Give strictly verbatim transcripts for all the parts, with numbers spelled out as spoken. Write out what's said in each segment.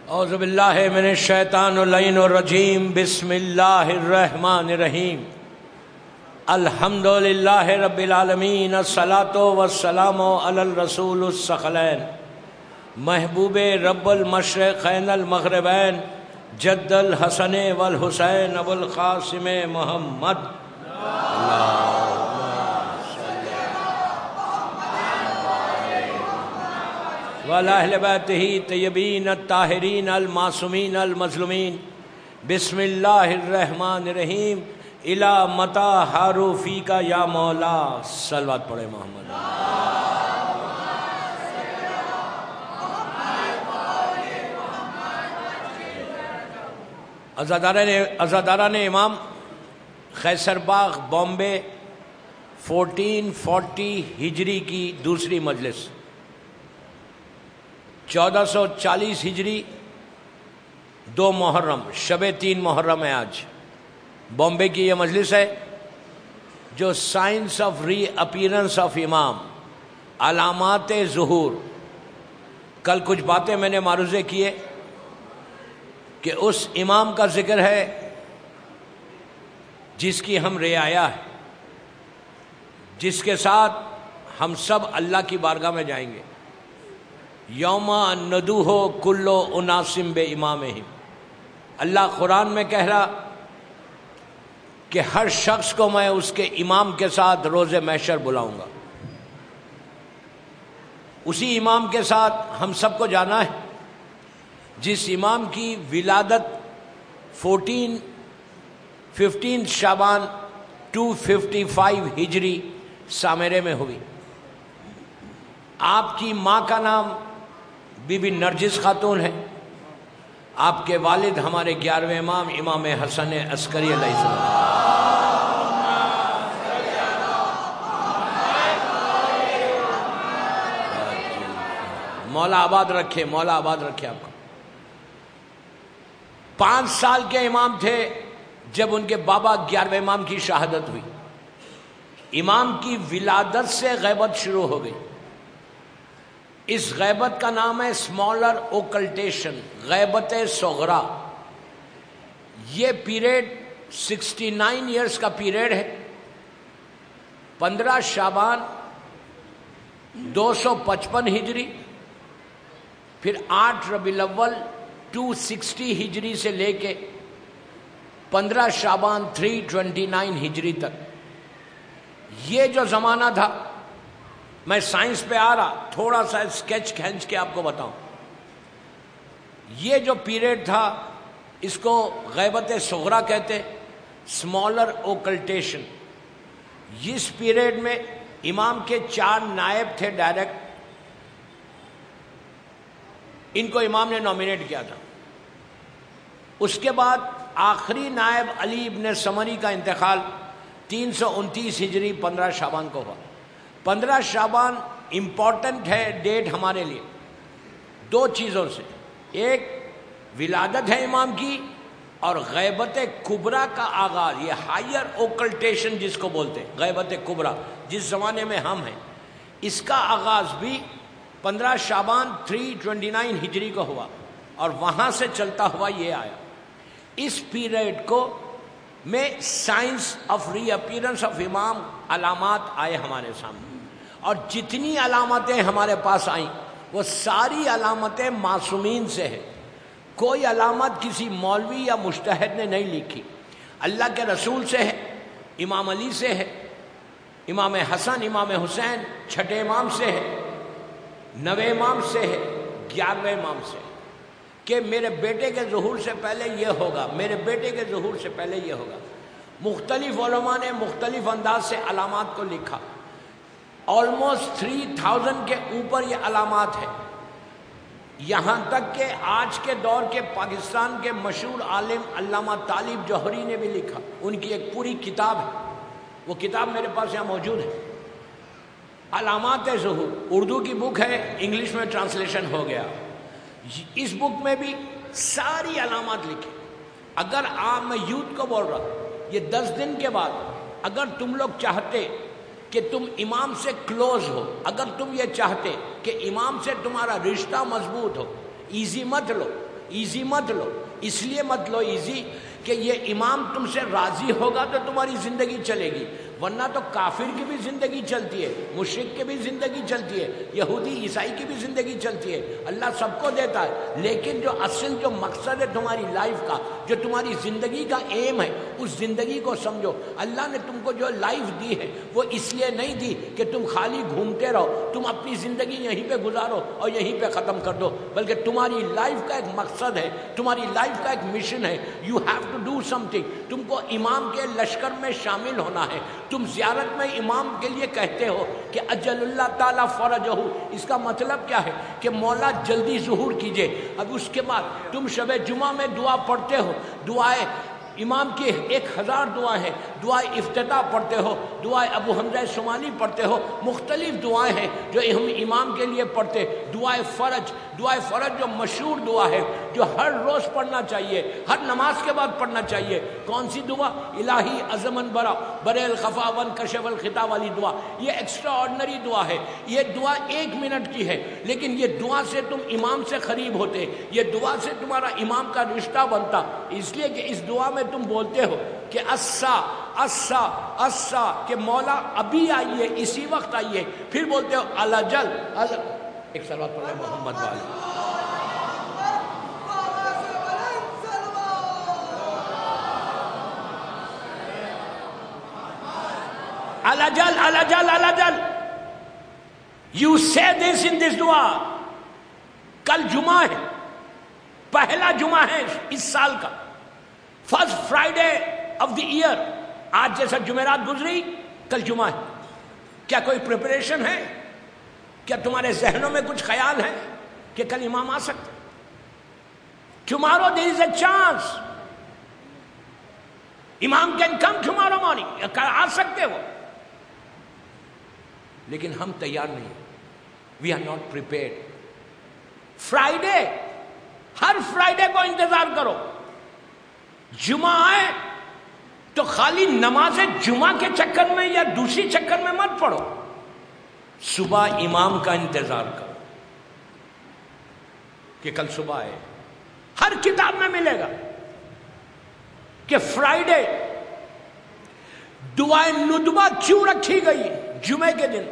اعوذ باللہ من الشیطان اللعین الرجیم بسم اللہ الرحمن الرحیم الحمد للہ رب العالمین الصلاۃ والسلام علی الرسول الثقلین محبوب رب المشرقین المغربین جد الحسن والحسین ابو القاسم محمد وعلی اہل بیتہ طیبین الطاہرین المعصومین المظلومین بسم اللہ الرحمن الرحیم الی متی حاروا فیک یا مولا صلوات پڑھے محمد عزاداران عزاداران امام قیصر باغ بامبے فورٹین فورٹی ہجری کی دوسری مجلس، چودہ سو چالیس ہجری دو محرم، شب تین محرم ہے آج۔ بامبے کی یہ مجلس ہے جو signs of reappearance of امام، علامات ظہور۔ کل کچھ باتیں میں نے معروضے کیے کہ اس امام کا ذکر ہے جس کی ہم رعایا ہے، جس کے ساتھ ہم سب اللہ کی بارگاہ میں جائیں گے۔ یوم ندوہ کل اناسم بے امامہم، اللہ قرآن میں کہہ رہا کہ ہر شخص کو میں اس کے امام کے ساتھ روز محشر بلاؤں گا۔ اسی امام کے ساتھ ہم سب کو جانا ہے جس امام کی ولادت فورٹین ففٹین شعبان ٹو ففٹی فائیو ہجری سامرے میں ہوئی۔ آپ کی ماں کا نام بی بی نرجس خاتون ہے، آپ کے والد ہمارے گیارہویں امام امام حسن عسکری علیہ السلام۔ مولا آباد رکھے، مولا آباد رکھے آپ کو۔ پانچ سال کے امام تھے جب ان کے بابا گیارہویں امام کی شہادت ہوئی۔ امام کی ولادت سے غیبت شروع ہو گئی۔ اس غیبت کا نام ہے اسمالر اوکلٹیشن، غیبت صغرا۔ یہ پیریڈ سکسٹی نائن ایئرس کا پیریڈ ہے۔ پندرہ شعبان دو سو پچپن ہجری، پھر آٹھ ربیع الاول ٹو سکسٹی ہجری سے لے کے پندرہ شعبان تھری ٹوینٹی نائن ہجری تک، یہ جو زمانہ تھا، میں سائنس پہ آ رہا، تھوڑا سا اسکیچ کھینچ کے آپ کو بتاؤں۔ یہ جو پیریڈ تھا اس کو غیبت صغرا کہتے، اسمالر اوکلٹیشن۔ اس پیریڈ میں امام کے چار نائب تھے ڈائریکٹ، ان کو امام نے نامینیٹ کیا تھا۔ اس کے بعد آخری نائب علی ابن سمری کا انتقال تین سو انتیس ہجری پندرہ شعبان کو ہوا۔ پندرہ شعبان امپورٹنٹ ہے ڈیٹ ہمارے لیے دو چیزوں سے، ایک ولادت ہے امام کی، اور غیبت کبریٰ کا آغاز، یہ ہائر اوکلٹیشن جس کو بولتے ہیں، غیبت کبریٰ جس زمانے میں ہم ہیں، اس کا آغاز بھی پندرہ شعبان تھری ٹوینٹی نائن ہجری کو ہوا، اور وہاں سے چلتا ہوا یہ آیا۔ اس پیریڈ کو میں signs of reappearance of امام علامات آئے ہمارے سامنے، اور جتنی علامتیں ہمارے پاس آئیں وہ ساری علامتیں معصومین سے ہیں۔ کوئی علامت کسی مولوی یا مجتہد نے نہیں لکھی، اللہ کے رسول سے ہے، امام علی سے ہے، امام حسن امام حسین چھٹے امام سے ہے، نویں امام سے ہے، گیارہویں امام سے ہے کہ میرے بیٹے کے ظہور سے پہلے یہ ہوگا، میرے بیٹے کے ظہور سے پہلے یہ ہوگا۔ مختلف علماء نے مختلف انداز سے علامات کو لکھا، آلموسٹ تھری تھاؤزینڈ کے اوپر یہ علامات ہیں، یہاں تک کہ آج کے دور کے پاکستان کے مشہور عالم علامہ طالب جوہری نے بھی لکھا، ان کی ایک پوری کتاب ہے، وہ کتاب میرے پاس یہاں موجود ہے، علامات ظہور۔ اردو کی بک ہے، انگلش میں ٹرانسلیشن ہو گیا۔ اس بک میں بھی ساری علامات لکھی۔ اگر عام میں یوتھ کو بول رہا، یہ دس دن کے بعد اگر تم لوگ چاہتے کہ تم امام سے کلوز ہو، اگر تم یہ چاہتے کہ امام سے تمہارا رشتہ مضبوط ہو، ایزی مت لو، ایزی مت لو. اس لیے مت لو ایزی کہ یہ امام تم سے راضی ہوگا تو تمہاری زندگی چلے گی، ورنہ تو کافر کی بھی زندگی چلتی ہے، مشرک کی بھی زندگی چلتی ہے، یہودی عیسائی کی بھی زندگی چلتی ہے. اللہ سب کو دیتا ہے، لیکن جو اصل جو مقصد ہے تمہاری لائف کا، جو تمہاری زندگی کا ایم ہے، اس زندگی کو سمجھو. اللہ نے تم کو جو لائف دی ہے وہ اس لیے نہیں دی کہ تم خالی گھومتے رہو، تم اپنی زندگی یہیں پہ گزارو اور یہیں پہ ختم کر دو، بلکہ تمہاری لائف کا ایک مقصد ہے، تمہاری لائف کا ایک مشن ہے. You have to do something. تم کو امام کے لشکر میں شامل ہونا ہے. تم زیارت میں امام کے لیے کہتے ہو کہ اجل اللہ تعالیٰ فرجہ، اس کا مطلب کیا ہے کہ مولا جلدی ظہور کیجئے. اب اس کے بعد تم شب جمعہ میں دعا پڑھتے ہو، دعائیں امام کی ایک ہزار دعائیں ہیں، دعائیں افتتاح پڑھتے ہو، دعائیں ابو حمزہ شمالی پڑھتے ہو، مختلف دعائیں ہیں جو ہم امام کے لیے پڑھتے. دعائیں فرج، دعائیں فرج جو مشہور دعا ہے، جو ہر روز پڑھنا چاہیے، ہر نماز کے بعد پڑھنا چاہیے. کون سی دعا؟ الہی عظمن برا برے الخفا ون کشف الخطا والی دعا. یہ ایکسٹرا آرڈنری دعا ہے. یہ دعا ایک منٹ کی ہے، لیکن یہ دعا سے تم امام سے قریب ہوتے، یہ دعا سے تمہارا امام کا رشتہ بنتا. اس لیے کہ اس دعا میں تم بولتے ہو کہ اسا اسا اسا، کہ مولا ابھی آئیے، اسی وقت آئیے. پھر بولتے ہو الجل ال ایک صلوات پڑھ لیں محمد والے. الجل الجل الجل. You say this in this دعا. کل جمعہ ہے، پہلا جمعہ ہے اس سال کا، first Friday of the year. آج جیسا جمعرات گزری، کل جمعہ ہے. کیا کوئی پریپریشن ہے؟ کیا تمہارے ذہنوں میں کچھ خیال ہے کہ کل امام آ سکتے؟ Tomorrow there is a chance. امام can come tomorrow morning. کل آ سکتے ہو، لیکن ہم تیار نہیں ہیں. We are not prepared. Friday, ہر فرائیڈے کو انتظار کرو. جمعہ آئے تو خالی نماز جمعہ کے چکر میں یا دوسری چکر میں مت پڑھو. صبح امام کا انتظار کرو کہ کل صبح آئے. ہر کتاب میں ملے گا کہ فرائیڈے دعائے ندبہ کیوں رکھی گئی جمعے کے دن.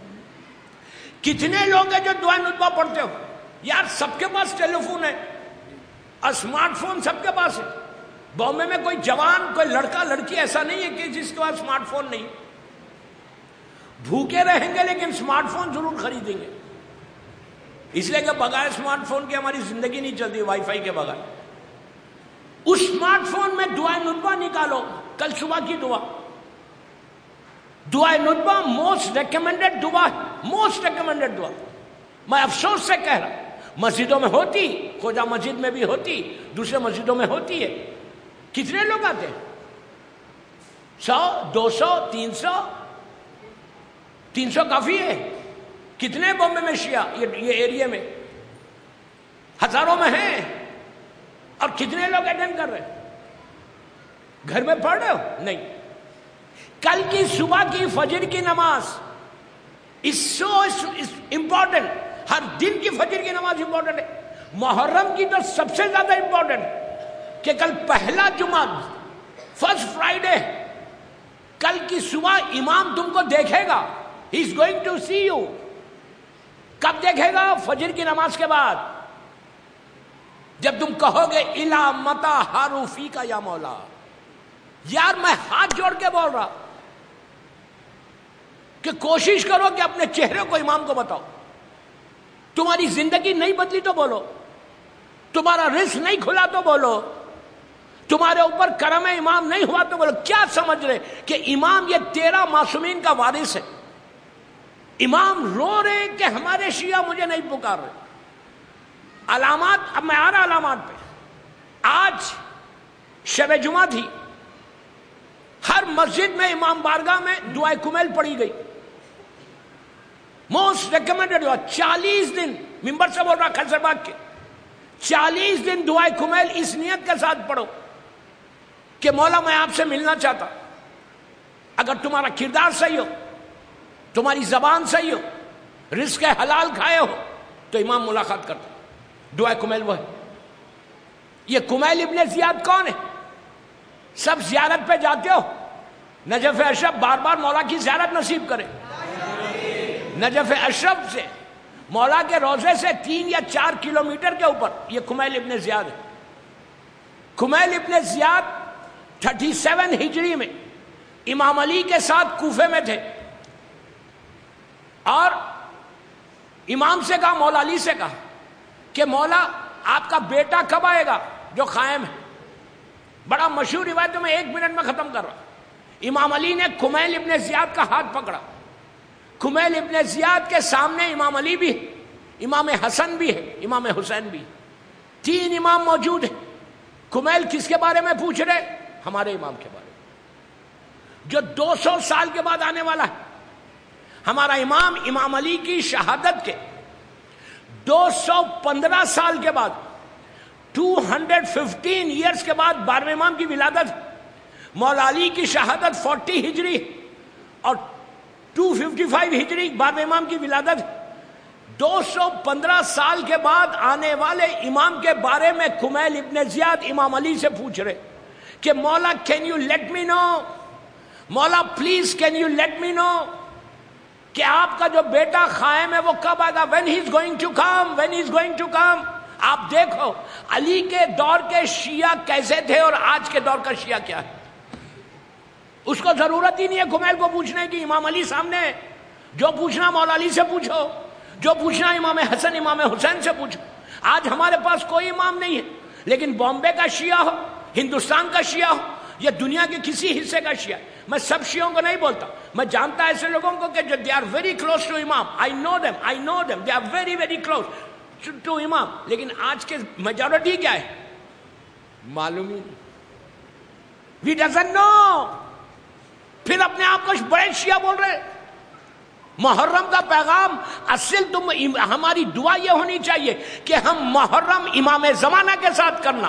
کتنے لوگ ہیں جو دعائے ندبہ پڑھتے ہو؟ یار سب کے پاس ٹیلی فون ہے، اسمارٹ فون سب کے پاس ہے. بامبے میں کوئی جوان، کوئی لڑکا لڑکی ایسا نہیں ہے کہ جس کے پاس اسمارٹ فون نہیں. بھوکے رہیں گے لیکن اسمارٹ فون ضرور خریدیں گے، اس لیے کہ بغیر اسمارٹ فون کے ہماری زندگی نہیں چلتی، وائی فائی کے بغیر. اس اسمارٹ فون میں دعائے ندبہ نکالو. کل صبح کی دعا، دعائے ندبہ موسٹ ریکمینڈڈ دعا، موسٹ ریکمینڈڈ دعا. میں افسوس سے کہہ رہا، مسجدوں میں ہوتی، خواجہ مسجد میں بھی ہوتی، دوسرے مسجدوں میں ہوتی ہے. کتنے لوگ آتے ہیں؟ سو، دو سو، تین سو؟ تین سو کافی ہے. کتنے بامبے میں شیعہ یہ ایریا میں؟ ہزاروں میں ہیں. اور کتنے لوگ اٹینڈ کر رہے ہیں؟ گھر میں پڑھ رہے ہو؟ نہیں. کل کی صبح کی فجر کی نماز اس سو امپورٹنٹ. ہر دن کی فجر کی نماز امپورٹنٹ ہے. محرم کی تو سب سے زیادہ امپورٹنٹ کہ کل پہلا جمعہ، فرسٹ فرائیڈے. کل کی صبح امام تم کو دیکھے گا. He is going to see you. کب دیکھے گا؟ فجر کی نماز کے بعد، جب تم کہو گے الا متا حاروفی کا یا مولا. یار میں ہاتھ جوڑ کے بول رہا کہ کوشش کرو کہ اپنے چہرے کو امام کو بتاؤ. تمہاری زندگی نہیں بدلی تو بولو، تمہارا رزق نہیں کھلا تو بولو، تمہارے اوپر کرم امام نہیں ہوا تو بولو. کیا سمجھ رہے کہ امام یہ تیرہ معصومین کا وارث ہے؟ امام رو رہے کہ ہمارے شیعہ مجھے نہیں پکار رہے. علامات، اب میں آ رہا علامات پہ. آج شب جمعہ تھی، ہر مسجد میں امام بارگاہ میں دعائے کمیل پڑھی گئی. موسٹ ریکمینڈڈ دعا. چالیس دن ممبر سے بول رہا خیسر باغ کے، چالیس دن دعائے کمیل اس نیت کے ساتھ پڑھو کہ مولا میں آپ سے ملنا چاہتا. اگر تمہارا کردار صحیح ہو، تمہاری زبان صحیح ہو، رزق حلال کھائے ہو تو امام ملاقات کرتا. دعائے کمیل وہ ہے. یہ کمیل ابن زیاد کون ہے؟ سب زیارت پہ جاتے ہو، نجف اشرف بار بار مولا کی زیارت نصیب کرے. نجف اشرف سے مولا کے روضے سے تین یا چار کلومیٹر کے اوپر یہ کمیل ابن زیاد ہے. کمیل ابن زیاد تھرٹی سیون ہجری میں امام علی کے ساتھ کوفے میں تھے، اور امام سے کہا، مولا علی سے کہا کہ مولا آپ کا بیٹا کب آئے گا جو قائم ہے. بڑا مشہور روایت ہے، میں ایک منٹ میں ختم کر رہا. امام علی نے کمیل ابن زیاد کا ہاتھ پکڑا. کمیل ابن زیاد کے سامنے امام علی بھی ہے، امام حسن بھی ہے، امام حسین بھی ہے، تین امام موجود ہیں. کمیل کس کے بارے میں پوچھ رہے؟ ہمارے امام کے بارے میں جو دو سو سال کے بعد آنے والا ہے. ہمارا امام امام علی کی شہادت کے دو سو پندرہ سال کے بعد، ٹو ہنڈریڈ ففٹین ایئرس کے بعد بارہویں امام کی ولادت. مولا علی کی شہادت فورٹی ہجری اور ٹو ففٹی فائیو ہجری بارہویں امام کی ولادت. دو سو پندرہ سال کے بعد آنے والے امام کے بارے میں کمیل ابن زیاد امام علی سے پوچھ رہے کہ مولا can you let me know, مولا please can you let me know کہ آپ کا جو بیٹا قائم ہے وہ کب آئے گا، when he is going to come, when he is going to come. آپ دیکھو علی کے دور کے شیعہ کیسے تھے اور آج کے دور کا شیعہ کیا ہے. اس کو ضرورت ہی نہیں ہے کمیل کو پوچھنے کی، امام علی سامنے ہے. جو پوچھنا مولا علی سے پوچھو، جو پوچھنا امام حسن امام حسین سے پوچھو. آج ہمارے پاس کوئی امام نہیں ہے، لیکن بامبے کا شیعہ ہو، ہندوستان کا شیعہ ہو یا دنیا کے کسی حصے کا شیعہ. میں سب شیعوں کو نہیں بولتا، میں جانتا ایسے لوگوں کو کہ جو they are very close to امام. I know them I know them they are very very close to امام. لیکن آج کے میجورٹی کیا ہے معلوم ہی نہیں. We doesn't know. پھر اپنے آپ کو بڑے شیعہ بول رہے. محرم کا پیغام اصل تم ہماری دعا یہ ہونی چاہیے کہ ہم محرم امام زمانہ کے ساتھ کرنا.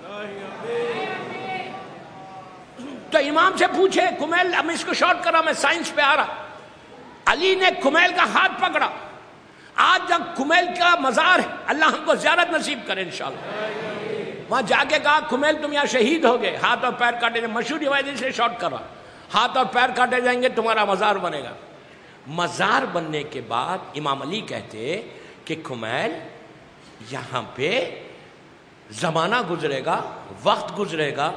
تو امام سے پوچھے کمیل، ہم اس کو شارٹ کر رہا، میں سائنس پہ آ رہا. علی نے کمیل کا ہاتھ پکڑا. آج جب کمیل کا مزار ہے، اللہ ہم کو زیارت نصیب کرے انشاءاللہ. وہاں جا کے کہا کمیل تم یہاں شہید ہو گئے، ہاتھ اور پیر کاٹے. مشہور روایت سے شارٹ کر رہا، ہاتھ اور پیر کاٹے جائیں گے تمہارا مزار بنے گا. مزار بننے کے بعد امام علی کہتے کہ کمیل یہاں پہ زمانہ گزرے گا، وقت گزرے گا،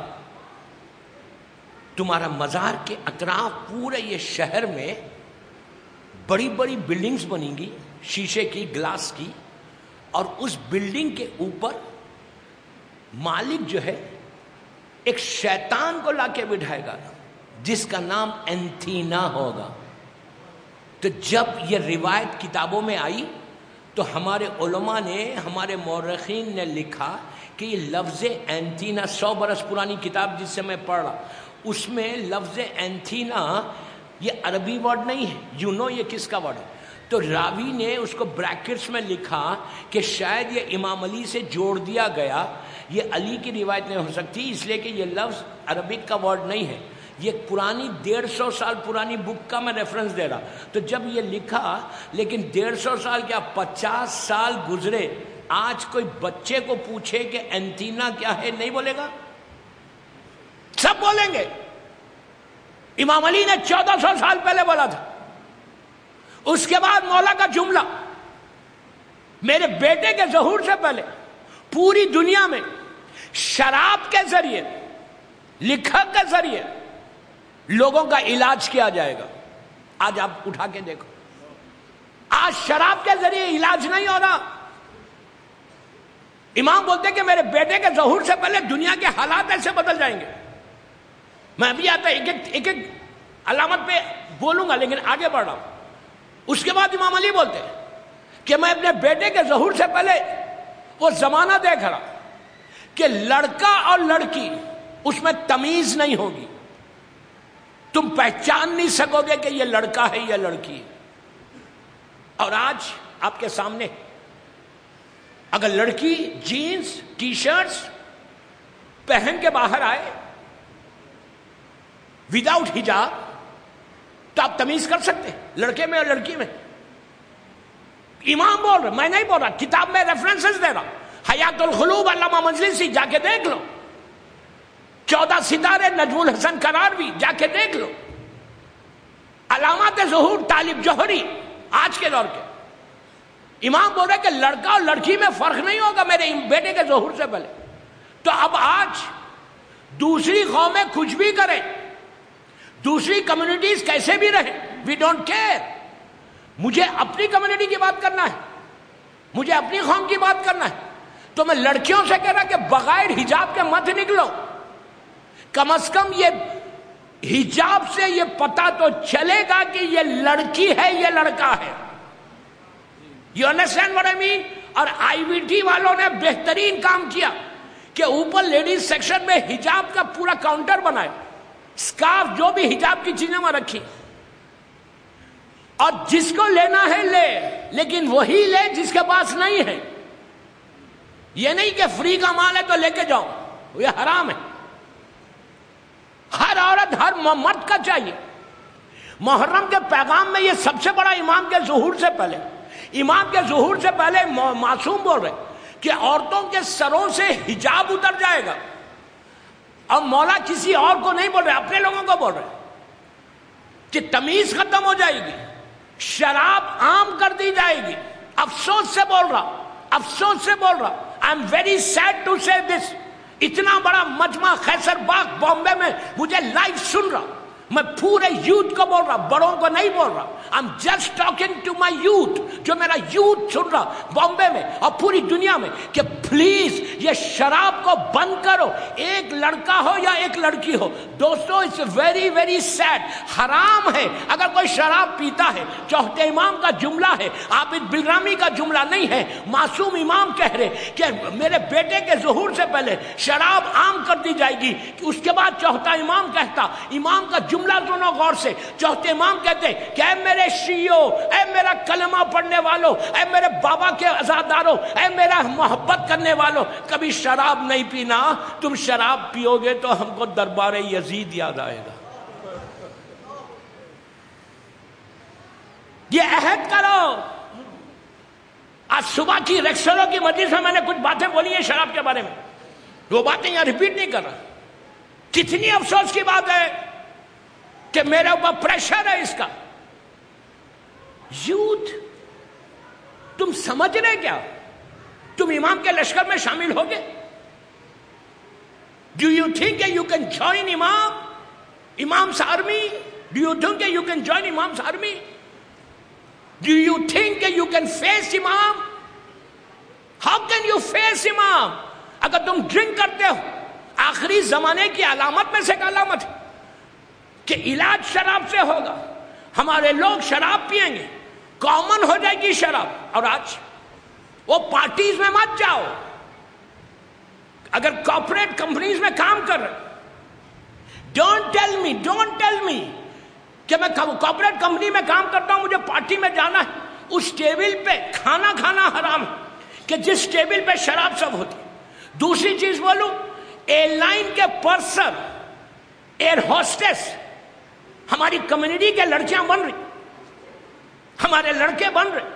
تمہارا مزار کے اطراف پورے یہ شہر میں بڑی بڑی بلڈنگز بنیں گی، شیشے کی، گلاس کی، اور اس بلڈنگ کے اوپر مالک جو ہے ایک شیطان کو لا کے بٹھائے گا جس کا نام اینتھینا ہوگا. تو جب یہ روایت کتابوں میں آئی تو ہمارے علماء نے، ہمارے مورخین نے لکھا کہ یہ لفظ اینتھینا، سو برس پرانی کتاب جس سے میں پڑھ رہا، اس میں لفظ اینتھینا یہ عربی ورڈ نہیں ہے. یو نو یہ کس کا ورڈ ہے؟ تو راوی نے اس کو بریکٹس میں لکھا کہ شاید یہ امام علی سے جوڑ دیا گیا، یہ علی کی روایت نہیں ہو سکتی، اس لیے کہ یہ لفظ عربک کا ورڈ نہیں ہے. یہ پرانی ڈیڑھ سو سال پرانی بک کا میں ریفرنس دے رہا. تو جب یہ لکھا، لیکن ڈیڑھ سو سال کیا پچاس سال گزرے، آج کوئی بچے کو پوچھے کہ اینتھینا کیا ہے نہیں بولے گا؟ سب بولیں گے. امام علی نے چودہ سو سال پہلے بولا تھا. اس کے بعد مولا کا جملہ، میرے بیٹے کے ظہور سے پہلے پوری دنیا میں شراب کے ذریعے، لکھت کے ذریعے لوگوں کا علاج کیا جائے گا. آج آپ اٹھا کے دیکھو، آج شراب کے ذریعے علاج نہیں ہو رہا. امام بولتے کہ میرے بیٹے کے ظہور سے پہلے دنیا کے حالات ایسے بدل جائیں گے. میں ابھی آتا ایک ایک ایک علامت پہ بولوں گا، لیکن آگے بڑھ رہا ہوں. اس کے بعد امام علی بولتے کہ میں اپنے بیٹے کے ظہور سے پہلے وہ زمانہ دیکھ رہا کہ لڑکا اور لڑکی اس میں تمیز نہیں ہوگی. تم پہچان نہیں سکو گے کہ یہ لڑکا ہے یا لڑکی. اور آج آپ کے سامنے اگر لڑکی جینز ٹی شرٹس پہن کے باہر آئے وداؤٹ حجاب تو آپ تمیز کر سکتے لڑکے میں اور لڑکی میں. امام بول رہے، میں نہیں بول رہا، کتاب میں ریفرنسز دے رہا. حیات القلوب علامہ مجلسی جا کے دیکھ لو، چودہ ستارے نجم الحسن قراروی جا کے دیکھ لو، علامات ظہور طالب جوہری آج کے دور کے امام بول رہے کہ لڑکا اور لڑکی میں فرق نہیں ہوگا میرے بیٹے کے ظہور سے پہلے. تو اب آج دوسری قومیں کچھ بھی کریں، دوسری کمیونٹیز کیسے بھی رہیں، وی ڈونٹ کیئر. مجھے اپنی کمیونٹی کی بات کرنا ہے، مجھے اپنی قوم کی بات کرنا ہے. تو میں لڑکیوں سے کہہ رہا کہ بغیر حجاب کے مت نکلو. کم از کم یہ حجاب سے یہ پتا تو چلے گا کہ یہ لڑکی ہے یہ لڑکا ہے. You understand what I mean? اور آئی وی ٹی والوں نے بہترین کام کیا کہ اوپر لیڈیز سیکشن میں حجاب کا پورا کاؤنٹر بنایا، اسکارف جو بھی حجاب کی چیزیں میں رکھی، اور جس کو لینا ہے لے، لیکن وہی لے جس کے پاس نہیں ہے. یہ نہیں کہ فری کا مال ہے تو لے کے جاؤ، یہ حرام ہے. ہر عورت ہر مرد کا چاہیے. محرم کے پیغام میں یہ سب سے بڑا امام کے ظہور سے پہلے امام کے ظہور سے پہلے معصوم بول رہے کہ عورتوں کے سروں سے حجاب اتر جائے گا. اور مولا کسی اور کو نہیں بول رہے، اپنے لوگوں کو بول رہے کہ تمیز ختم ہو جائے گی، شراب عام کر دی جائے گی. افسوس سے بول رہا افسوس سے بول رہا I am very sad to say this. اتنا بڑا مجمع خیسر باغ بامبے میں مجھے لائیو سن رہا. میں پورے یوتھ کو بول رہا، بڑوں کو نہیں بول رہا. I'm just talking to my youth، جو میرا یوتھ سن رہا بامبے میں اور پوری دنیا میں، کہ پلیز یہ شراب کو بند کرو، ایک لڑکا ہو یا ایک لڑکی ہو. دوستو اٹس ویری ویری سیڈ، حرام ہے اگر کوئی شراب پیتا ہے. چوتھے امام کا جملہ ہے، عابد بلرامی کا جملہ نہیں ہے. معصوم امام کہہ رہے کہ میرے بیٹے کے ظہور سے پہلے شراب عام کر دی جائے گی. اس کے بعد چوتھا امام کہتا، امام کا جملہ سنو غور سے. چوتھے امام کہتے کہ اے میرے شیعو، اے میرا کلمہ پڑھنے والوں، اے میرے بابا کے عزاداروں، اے میرا محبت کرنے والوں، کبھی شراب نہیں پینا. تم شراب پیو گے تو ہم کو دربار یزید یاد آئے گا. یہ عہد کرو. آج صبح کی ریکسروں کی مجلس میں میں نے کچھ باتیں بولی ہیں شراب کے بارے میں، وہ باتیں یہاں ریپیٹ نہیں کر رہا. کتنی افسوس کی بات ہے کہ میرے اوپر پریشر ہے اس کا. یوتھ تم سمجھ رہے کیا؟ تم امام کے لشکر میں شامل ہوگے؟ Do you think you can join امام امام's army? Do you think you can join امام's army? Do you think you can face امام؟ ہاؤ کین یو فیس امام؟ اگر تم ڈرنک کرتے ہو، آخری زمانے کی علامت میں سے ایک علامت ہے کہ علاج شراب سے ہوگا. ہمارے لوگ شراب پیئیں گے، کامن ہو جائے گی شراب. اور آج وہ پارٹیز میں مت جاؤ. اگر کارپوریٹ کمپنیز میں کام کر رہے، don't tell me don't tell me کہ میں کارپوریٹ کمپنی میں کام کرتا ہوں مجھے پارٹی میں جانا ہے. اس ٹیبل پہ کھانا کھانا حرام ہے کہ جس ٹیبل پہ شراب سب ہوتی. دوسری چیز بولوں، ایئر لائن کے پرسر، ایئر ہوسٹس ہماری کمیونٹی کے لڑکیاں بن رہی، ہمارے لڑکے بن رہے.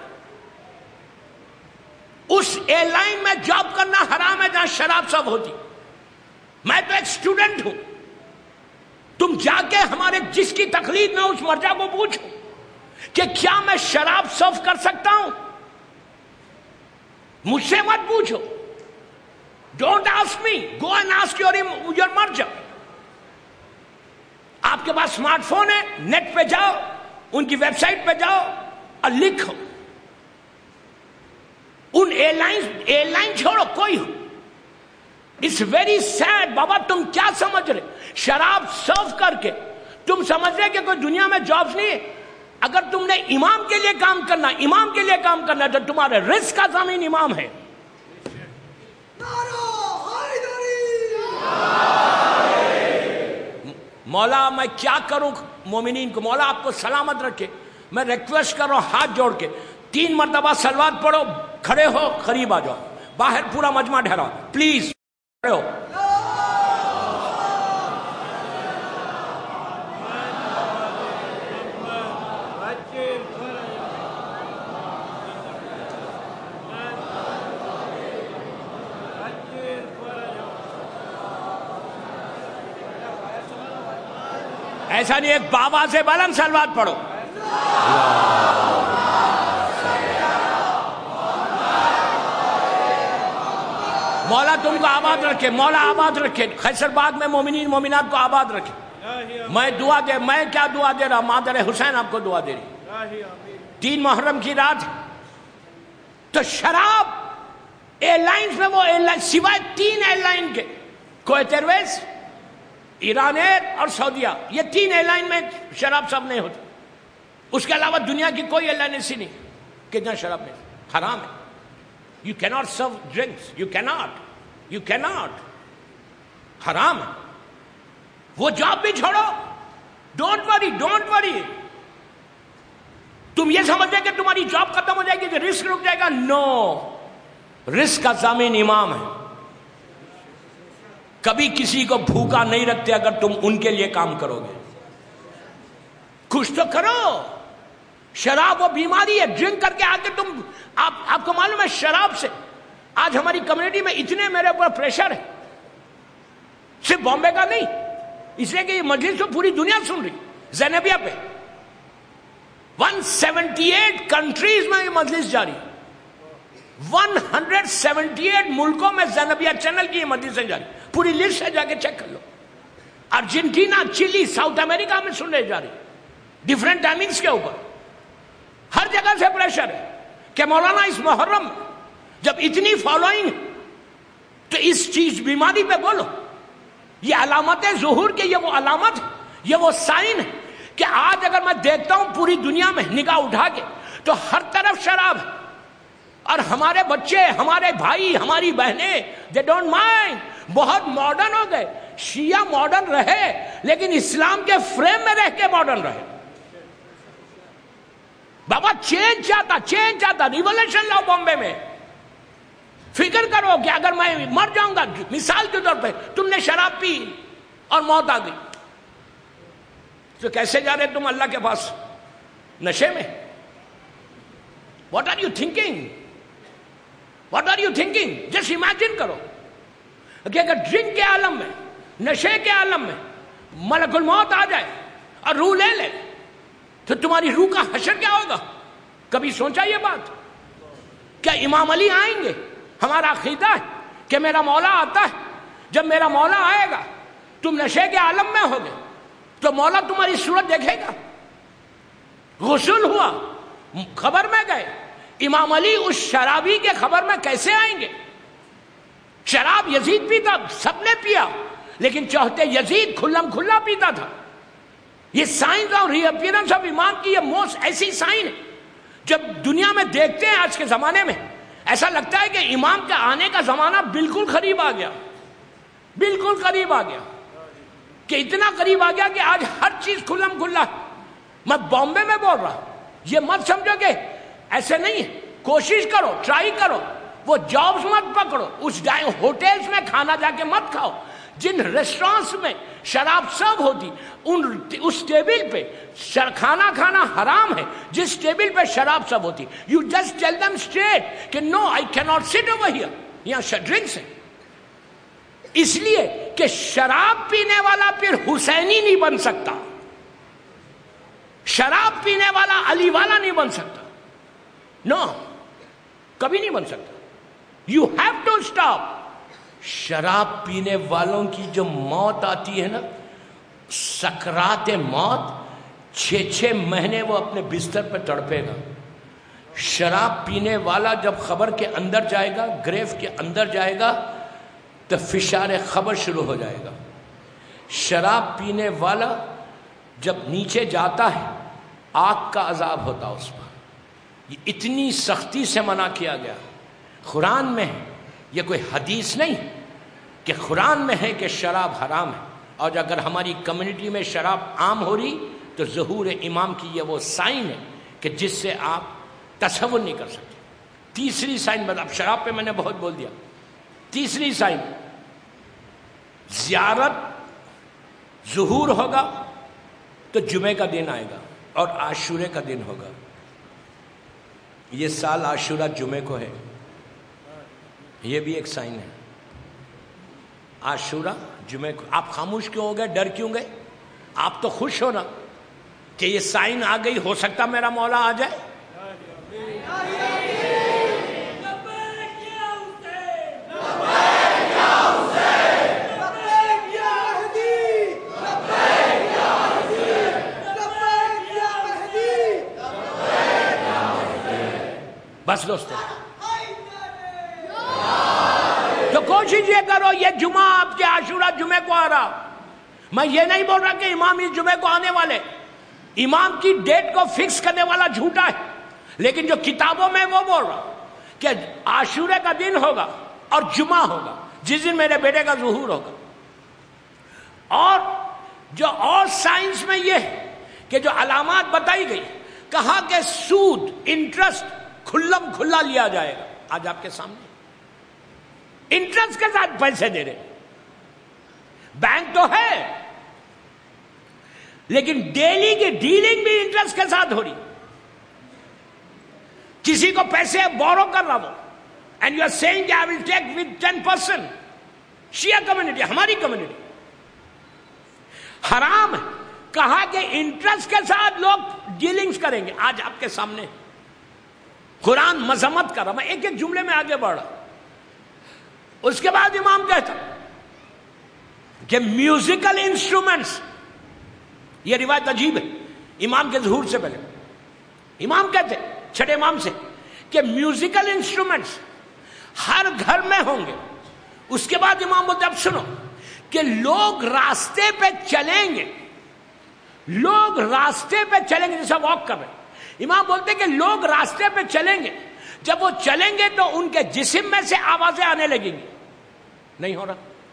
اس ایئر لائن میں جاب کرنا حرام ہے جہاں شراب سب ہوتی. میں تو ایک اسٹوڈنٹ ہوں. تم جا کے ہمارے جس کی تقلید میں اس مرجع کو پوچھو کہ کیا میں شراب سرو کر سکتا ہوں. مجھ سے مت پوچھو. Don't ask me, go and ask your your مرجع. آپ کے پاس اسمارٹ فون ہے، نیٹ پہ جاؤ، ان کی ویب سائٹ پہ جاؤ اور لکھو. ان ایئر لائن ایئر لائن چھوڑو کوئی ہو. It's very sad. بابا تم کیا سمجھ رہے؟ شراب سرو کر کے تم سمجھ رہے کہ کوئی دنیا میں جابس نہیں ہے؟ اگر تم نے امام کے لیے کام کرنا امام کے لیے کام کرنا تو تمہارے رزق کا ضامن امام ہے. مولا میں کیا کروں مومنین کو، مولا آپ کو سلامت رکھے. میں ریکویسٹ کر رہا ہوں ہاتھ جوڑ کے، تین مرتبہ صلوات پڑھو، کھڑے ہو، قریب آ جاؤ، باہر پورا مجمع ٹھہراؤ پلیز، کھڑے ہو. ایسا نہیں، ایک بابا سے بلند صلوات پڑھو. مولا تم کو آباد رکھے، مولا آباد رکھے، خیسر باغ میں مومنین مومنات کو آباد رکھے. میں دعا دے میں کیا دعا دے رہا، مادر حسین آپ کو دعا دے رہی. تین محرم کی رات تو شراب ایئر لائنز میں، وہ ایئر لائن سوائے تین ایئر لائن کے، Kuwait Airways, Iran Air اور سعودیہ، یہ تین ایئر لائن میں شراب سب نہیں ہوتی. اس کے علاوہ دنیا کی کوئی ایئر لائن ایسی نہیں کتنا شراب نہیں. حرام ہے. You cannot serve drinks. You cannot. You cannot. حرام ہے. وہ جاب بھی چھوڑو. Don't worry. Don't worry. تم یہ سمجھتے کہ تمہاری جاب ختم ہو جائے گی تو رسک رک جائے گا. نو. رسک کا ضامن امام ہے. کبھی کسی کو بھوکا نہیں رکھتے اگر تم ان کے لیے کام کرو گے. کچھ تو کرو. شراب وہ بیماری ہے. ڈرنک کر کے آ کے تم آپ آپ کو معلوم ہے شراب سے آج ہماری کمیونٹی میں اتنے میرے اوپر پریشر ہے، صرف بامبے کا نہیں، اس لیے کہ یہ مجلس تو پوری دنیا سن رہی. زینبیہ پہ ون سیونٹی ایٹ کنٹریز میں یہ مجلس جاری، ون ہنڈریڈ سیونٹی ایٹ ملکوں میں زینبیہ چینل کی یہ مجلسیں جاری. پوری لسٹ ہے، جا کے چیک کر لو. ارجنٹینا، چلی، ساؤتھ امریکہ میں سن رہے جاری، ڈفرینٹ ٹائمنگز کے اوپر. ہر جگہ سے پریشر ہے کہ مولانا اس محرم میں جب اتنی فالوئنگ تو اس چیز بیماری پہ بولو. یہ علامت ظہور کے، یہ وہ علامت، یہ وہ سائن ہے کہ آج اگر میں دیکھتا ہوں پوری دنیا میں نگاہ اٹھا کے تو ہر طرف شراب ہے. اور ہمارے بچے، ہمارے بھائی، ہماری بہنیں دے ڈونٹ مائنڈ. بہت ماڈرن ہو گئے. شیعہ ماڈرن رہے لیکن اسلام کے فریم میں رہ کے ماڈرن رہے. بابا چینج چاہتا، چینج چاہتا، ریولیوشن لاؤ بامبے میں. فکر کرو کہ اگر میں مر جاؤں گا، مثال کے طور پہ تم نے شراب پی اور موت آ گئی تو کیسے جا رہے تم اللہ کے پاس؟ نشے میں. What are you thinking? What are you thinking? Just imagine کرو کہ اگر ڈرنک کے عالم میں، نشے کے عالم میں ملک الموت آ جائے اور روح لے لے تو تمہاری روح کا حشر کیا ہوگا؟ کبھی سوچا یہ بات؟ کیا امام علی آئیں گے؟ ہمارا عقیدہ ہے کہ میرا مولا آتا ہے. جب میرا مولا آئے گا تم نشے کے عالم میں ہوگے تو مولا تمہاری صورت دیکھے گا. غسل ہوا، خبر میں گئے، امام علی اس شرابی کے خبر میں کیسے آئیں گے؟ شراب یزید پیتا، سب نے پیا، لیکن چوہتے یزید کھلم کھلا پیتا تھا. یہ سائنس اور ری اپیرنس آف امام کی یہ موسٹ ایسی سائن ہے جب دنیا میں دیکھتے ہیں آج کے زمانے میں ایسا لگتا ہے کہ امام کے آنے کا زمانہ بالکل قریب آ گیا. بالکل قریب آ گیا کہ اتنا قریب آ گیا کہ آج ہر چیز کھلم کھلا. میں بامبے میں بول رہا، یہ مت سمجھو کہ ایسے نہیں ہے. کوشش کرو، ٹرائی کرو، وہ جابز مت پکڑو، اس ہوٹلز میں کھانا جا کے مت کھاؤ. جن ریسٹورانٹس میں شراب سرو ہوتی ان اس ٹیبل پہ کھانا کھانا حرام ہے. جس ٹیبل پہ شراب سرو ہوتی you just tell them straight کہ نو آئی کی ناٹ سٹ اوور ہیئر، یہاں ڈرنکس ہے. اس لیے کہ شراب پینے والا پھر حسینی نہیں بن سکتا، شراب پینے والا علی والا نہیں بن سکتا. نو، کبھی نہیں بن سکتا. You have to stop. شراب پینے والوں کی جو موت آتی ہے نا، سکرات موت، چھ چھ مہینے وہ اپنے بستر پہ تڑپے گا. شراب پینے والا جب خبر کے اندر جائے گا، گریف کے اندر جائے گا تو فشار خبر شروع ہو جائے گا. شراب پینے والا جب نیچے جاتا ہے آگ کا عذاب ہوتا اس پر. یہ اتنی سختی سے منع کیا گیا. قرآن میں ہے، یہ کوئی حدیث نہیں کہ قرآن میں ہے کہ شراب حرام ہے. اور اگر ہماری کمیونٹی میں شراب عام ہو رہی تو ظہور امام کی یہ وہ سائن ہے کہ جس سے آپ تصور نہیں کر سکتے. تیسری سائن بتا، اب شراب پہ میں نے بہت بول دیا. تیسری سائن، زیارت ظہور ہوگا تو جمعے کا دن آئے گا اور عاشورے کا دن ہوگا. یہ سال عاشورہ جمعے کو ہے، یہ بھی ایک سائن ہے. عاشورہ جمعے کو. آپ خاموش کیوں ہو گئے؟ ڈر کیوں گئے؟ آپ تو خوش ہو نا کہ یہ سائن آ گئی, ہو سکتا میرا مولا آ جائے. بس دوستو, تو کوشش یہ کرو, یہ جمعہ آپ کے عاشورہ جمعے کو آ رہا. میں یہ نہیں بول رہا کہ امام اس جمعے کو آنے والے, امام کی ڈیٹ کو فکس کرنے والا جھوٹا ہے, لیکن جو کتابوں میں وہ بول رہا کہ عاشورے کا دن ہوگا اور جمعہ ہوگا جس دن میرے بیٹے کا ظہور ہوگا. اور جو اور سائنس میں یہ ہے کہ جو علامات بتائی گئی, کہا کہ سود انٹرسٹ کھلم کھلا لیا جائے گا. آج آپ کے سامنے انٹرسٹ کے ساتھ پیسے دے رہے, بینک تو ہے لیکن ڈیلی کی ڈیلنگ بھی انٹرسٹ کے ساتھ ہو رہی. کسی کو پیسے بورو کر رہا وہ, اینڈ یو آر سیئنگ کہ I will take with ten percent. شیعہ کمیونٹی, ہماری کمیونٹی, حرام ہے. کہا کہ انٹرسٹ کے ساتھ لوگ ڈیلنگز کریں گے. آج آپ کے سامنے قرآن مذمت کر رہا, میں ایک ایک جملے میں آگے بڑھ رہا. اس کے بعد امام کہتا کہ میوزیکل انسٹرومنٹس, یہ روایت عجیب ہے, امام کے ظہور سے پہلے امام کہتے چھٹے امام سے کہ میوزیکل انسٹرومنٹس ہر گھر میں ہوں گے. اس کے بعد امام بولتے اب سنو کہ لوگ راستے پہ چلیں گے, لوگ راستے پہ چلیں گے جیسا واک کر رہے. امام بولتے کہ لوگ راستے پہ چلیں گے, جب وہ چلیں گے تو ان کے جسم میں سے آوازیں آنے لگیں گی. نہیں ہو رہا.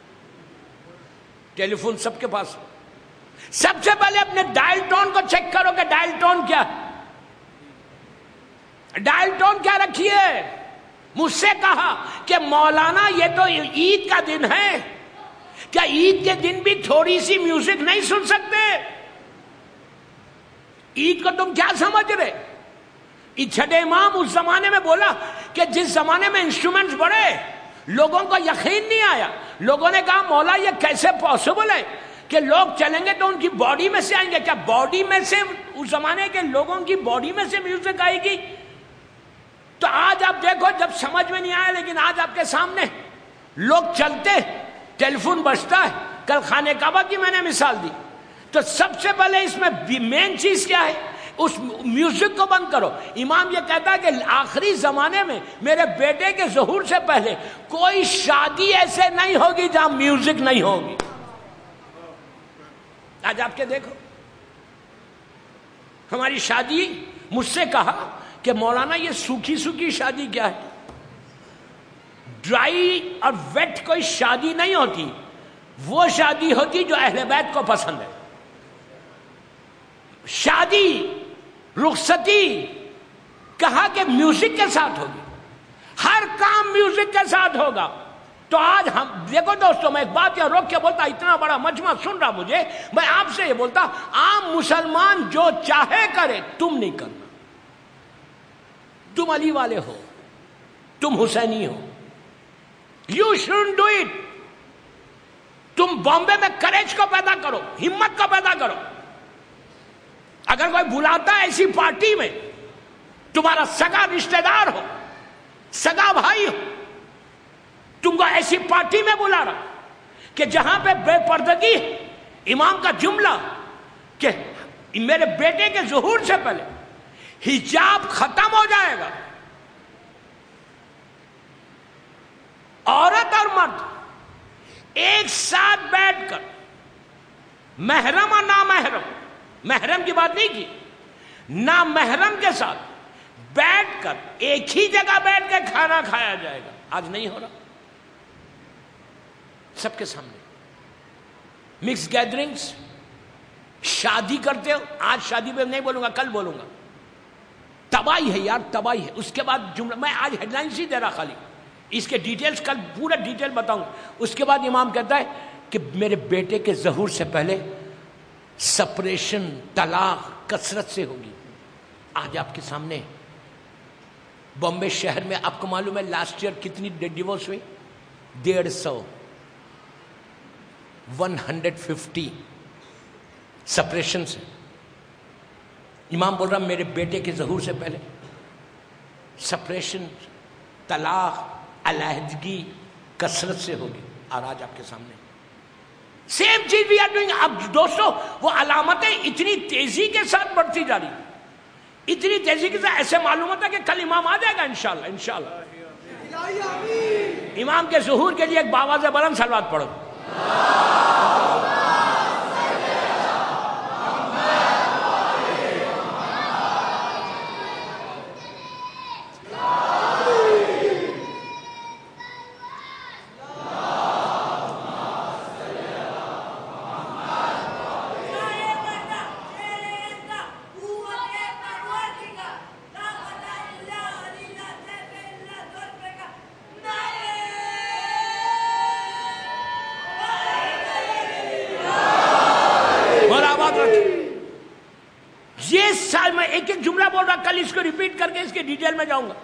ٹیلی فون سب کے پاس, سب سے پہلے اپنے ڈائل ٹون کو چیک کرو کہ ڈائل ٹون کیا ہے, ڈائل ٹون کیا رکھی ہے. مجھ سے کہا کہ مولانا یہ تو عید کا دن ہے, کیا عید کے دن بھی تھوڑی سی میوزک نہیں سن سکتے؟ عید کو تم کیا سمجھ رہے؟ چھٹے امام اس زمانے میں بولا کہ جس زمانے میں انسٹرومنٹس بڑھے لوگوں کو یقین نہیں آیا. لوگوں نے کہا مولا یہ کیسے پاسبل ہے کہ لوگ چلیں گے تو ان کی باڈی میں سے آئیں گے؟ کیا باڈی میں سے, اس زمانے کے لوگوں کی باڈی میں سے میوزک آئے گی؟ تو آج آپ دیکھو, جب سمجھ میں نہیں آیا لیکن آج آپ کے سامنے لوگ چلتے, ٹیلی فون بجتا ہے. کل خانہ کعبہ کی میں نے مثال دی. تو سب سے پہلے اس میں مین چیز کیا ہے؟ اس میوزک کو بند کرو. امام یہ کہتا ہے کہ آخری زمانے میں میرے بیٹے کے ظہور سے پہلے کوئی شادی ایسے نہیں ہوگی جہاں میوزک نہیں ہوگی. آج آپ کے دیکھو, ہماری شادی, مجھ سے کہا کہ مولانا یہ سوکھی سوکھی شادی کیا ہے؟ ڈرائی اور ویٹ کوئی شادی نہیں ہوتی, وہ شادی ہوتی جو اہل بیت کو پسند ہے. شادی, رخصتی کہا کہ میوزک کے ساتھ ہوگی, ہر کام میوزک کے ساتھ ہوگا. تو آج ہم دیکھو دوستوں, میں ایک بات یہاں روک کے بولتا, اتنا بڑا مجمع سن رہا مجھے, میں آپ سے یہ بولتا, عام مسلمان جو چاہے کرے, تم نہیں کرنا. تم علی والے ہو, تم حسینی ہو, یو شوڈنٹ ڈو اٹ. تم بامبے میں کریج کو پیدا کرو, ہمت کو پیدا کرو. اگر کوئی بلاتا ہے ایسی پارٹی میں, تمہارا سگا رشتہ دار ہو, سگا بھائی ہو, تم کو ایسی پارٹی میں بلا رہا کہ جہاں پہ بے پردگی, امام کا جملہ کہ میرے بیٹے کے ظہور سے پہلے حجاب ختم ہو جائے گا, عورت اور مرد ایک ساتھ بیٹھ کر, محرم اور نامحرم, محرم کی بات نہیں کی, نامحرم کے ساتھ بیٹھ کر ایک ہی جگہ بیٹھ کے کھانا کھایا جائے گا. آج نہیں ہو رہا. سب کے سامنے مکس گیدرنگز, شادی کرتے ہو. آج شادی پہ نہیں بولوں گا, کل بولوں گا. تباہی ہے یار, تباہی ہے. اس کے بعد جملہ, میں آج ہیڈ لائنس ہی دے رہا خالی, اس کے ڈیٹیلز کل پورا ڈیٹیل بتاؤں. اس کے بعد امام کہتا ہے کہ میرے بیٹے کے ظہور سے پہلے سپریشن, طلاق کثرت سے ہوگی. آج آپ کے سامنے بامبے شہر میں, آپ کو معلوم ہے لاسٹ ایئر کتنی ڈیورس ہوئی؟ ڈیڑھ سو, ون ہنڈریڈ ففٹی. سپریشن سے. امام بول رہا میرے بیٹے کے ظہور سے پہلے سپریشن، طلاق، علیحدگی کثرت سے ہوگی. اور آج آپ کے سامنے سیم چیز وی آر ڈوئنگ. اب دوستو وہ علامتیں اتنی تیزی کے ساتھ بڑھتی جا رہی، اتنی تیزی کے ساتھ، ایسے معلوم ہوتا ہے کہ کل امام آ جائے گا انشاءاللہ. انشاءاللہ امام کے ظہور کے لیے ایک باواز بلند صلوات پڑھو. یہ سال میں ایک ایک جملہ بول رہا، کل اس کو ریپیٹ کر کے اس کے ڈیٹیل میں جاؤں گا.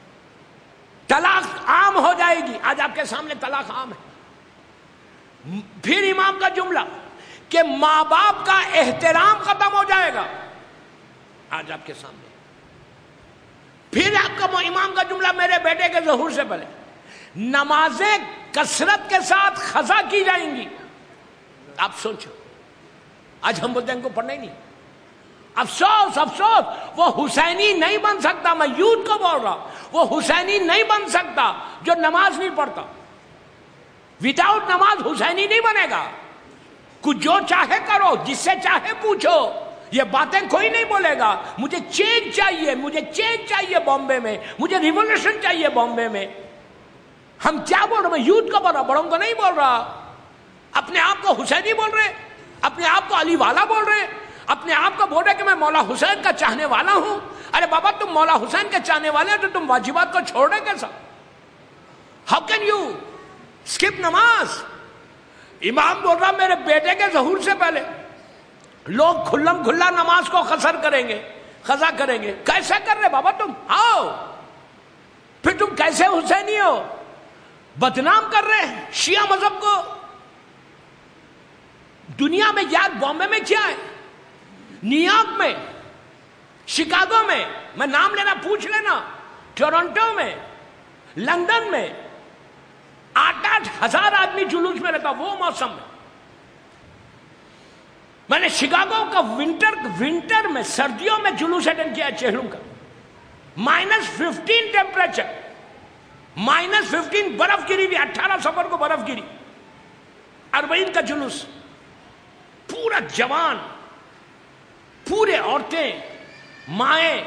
طلاق عام ہو جائے گی. آج آپ کے سامنے طلاق عام ہے. پھر امام کا جملہ کہ ماں باپ کا احترام ختم ہو جائے گا. آج آپ کے سامنے. پھر آپ کا امام کا جملہ میرے بیٹے کے ظہور سے پہلے نمازیں کثرت کے ساتھ قضا کی جائیں گی. آپ سوچو، آج ہم بولتے ہیں ان کو پڑھنا ہی نہیں. افسوس افسوس وہ حسینی نہیں بن سکتا. میں یوتھ کو بول رہا، وہ حسینی نہیں بن سکتا جو نماز نہیں پڑھتا. وداؤٹ نماز حسینی نہیں بنے گا. کچھ جو چاہے کرو، جس سے چاہے پوچھو، یہ باتیں کوئی نہیں بولے گا. مجھے چینج چاہیے، مجھے چینج چاہیے بامبے میں، مجھے ریولیوشن چاہیے بامبے میں. ہم کیا بول رہے ہیں؟ میں یوتھ کو بول رہا، بڑوں کو نہیں بول رہا. اپنے آپ کو حسینی بول رہے، اپنے آپ کو علی والا بول رہے، اپنے آپ کو بول رہے کہ میں مولا حسین کا چاہنے والا ہوں. ارے بابا تم مولا حسین کے چاہنے والے ہیں تو تم واجبات کو چھوڑ رہے کیسا؟ ہاؤ کین یو اسکپ نماز؟ امام بول رہا میرے بیٹے کے ظہور سے پہلے لوگ کھلم کھلا نماز کو قصر کریں گے، قضا کریں گے. کیسے کر رہے بابا تم؟ آؤ پھر تم کیسے حسینی ہو؟ بدنام کر رہے ہیں شیعہ مذہب کو. دنیا میں یاد بامبے میں کیا ہے، نیو یارک میں، شکاگو میں، میں نام لینا پوچھ لینا، ٹورنٹو میں، لندن میں آٹھ آٹھ ہزار آدمی جلوس میں رہتا. وہ موسم میں میں نے شکاگو کا ونٹر ونٹر میں سردیوں میں جلوس اٹینڈ کیا چہلوں کا. Minus fifteen temperature, minus fifteen, برف گری ہوئی. اٹھارہ سفر کو برف گری. اربعین کا جلوس، پورا جوان، پورے عورتیں، مائیں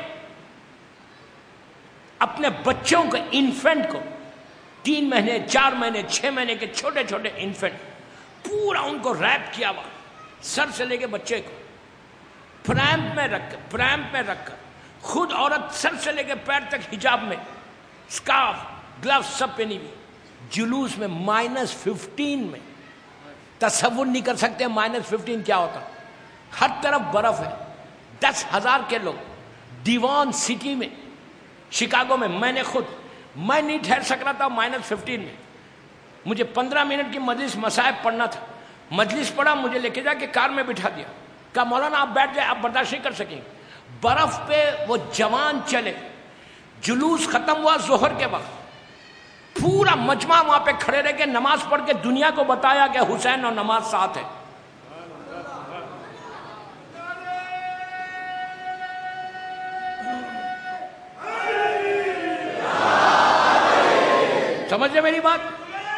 اپنے بچوں کو، انفینٹ کو، تین مہینے چار مہینے چھ مہینے کے چھوٹے چھوٹے انفینٹ، پورا ان کو ریپ کیا ہوا، سر سے لے کے بچے کو پریمپ میں رکھ کر پریمپ میں رکھ کر خود عورت سر سے لے کے پیر تک حجاب میں، اسکارف، گلوز سب پہنی ہوئی، جلوس میں مائنس ففٹین میں. تصور نہیں کر سکتے مائنس ففٹین کیا ہوتا. ہر طرف برف ہے. دس ہزار کے لوگ دیوان سٹی میں، شکاگو میں. میں نے خود میں نہیں ٹھہر سک رہا تھا مائنس ففٹین میں. مجھے پندرہ منٹ کی مجلس مصائب پڑھنا تھا. مجلس پڑھا، مجھے لے کے جا کے کار میں بٹھا دیا، کہا مولانا آپ بیٹھ جائے، آپ برداشت نہیں کر سکیں. برف پہ وہ جوان چلے. جلوس ختم ہوا ظہر کے وقت، پورا مجمع وہاں پہ کھڑے رہ کے نماز پڑھ کے دنیا کو بتایا کہ حسین اور نماز ساتھ ہے. سمجھ رہے میری بات؟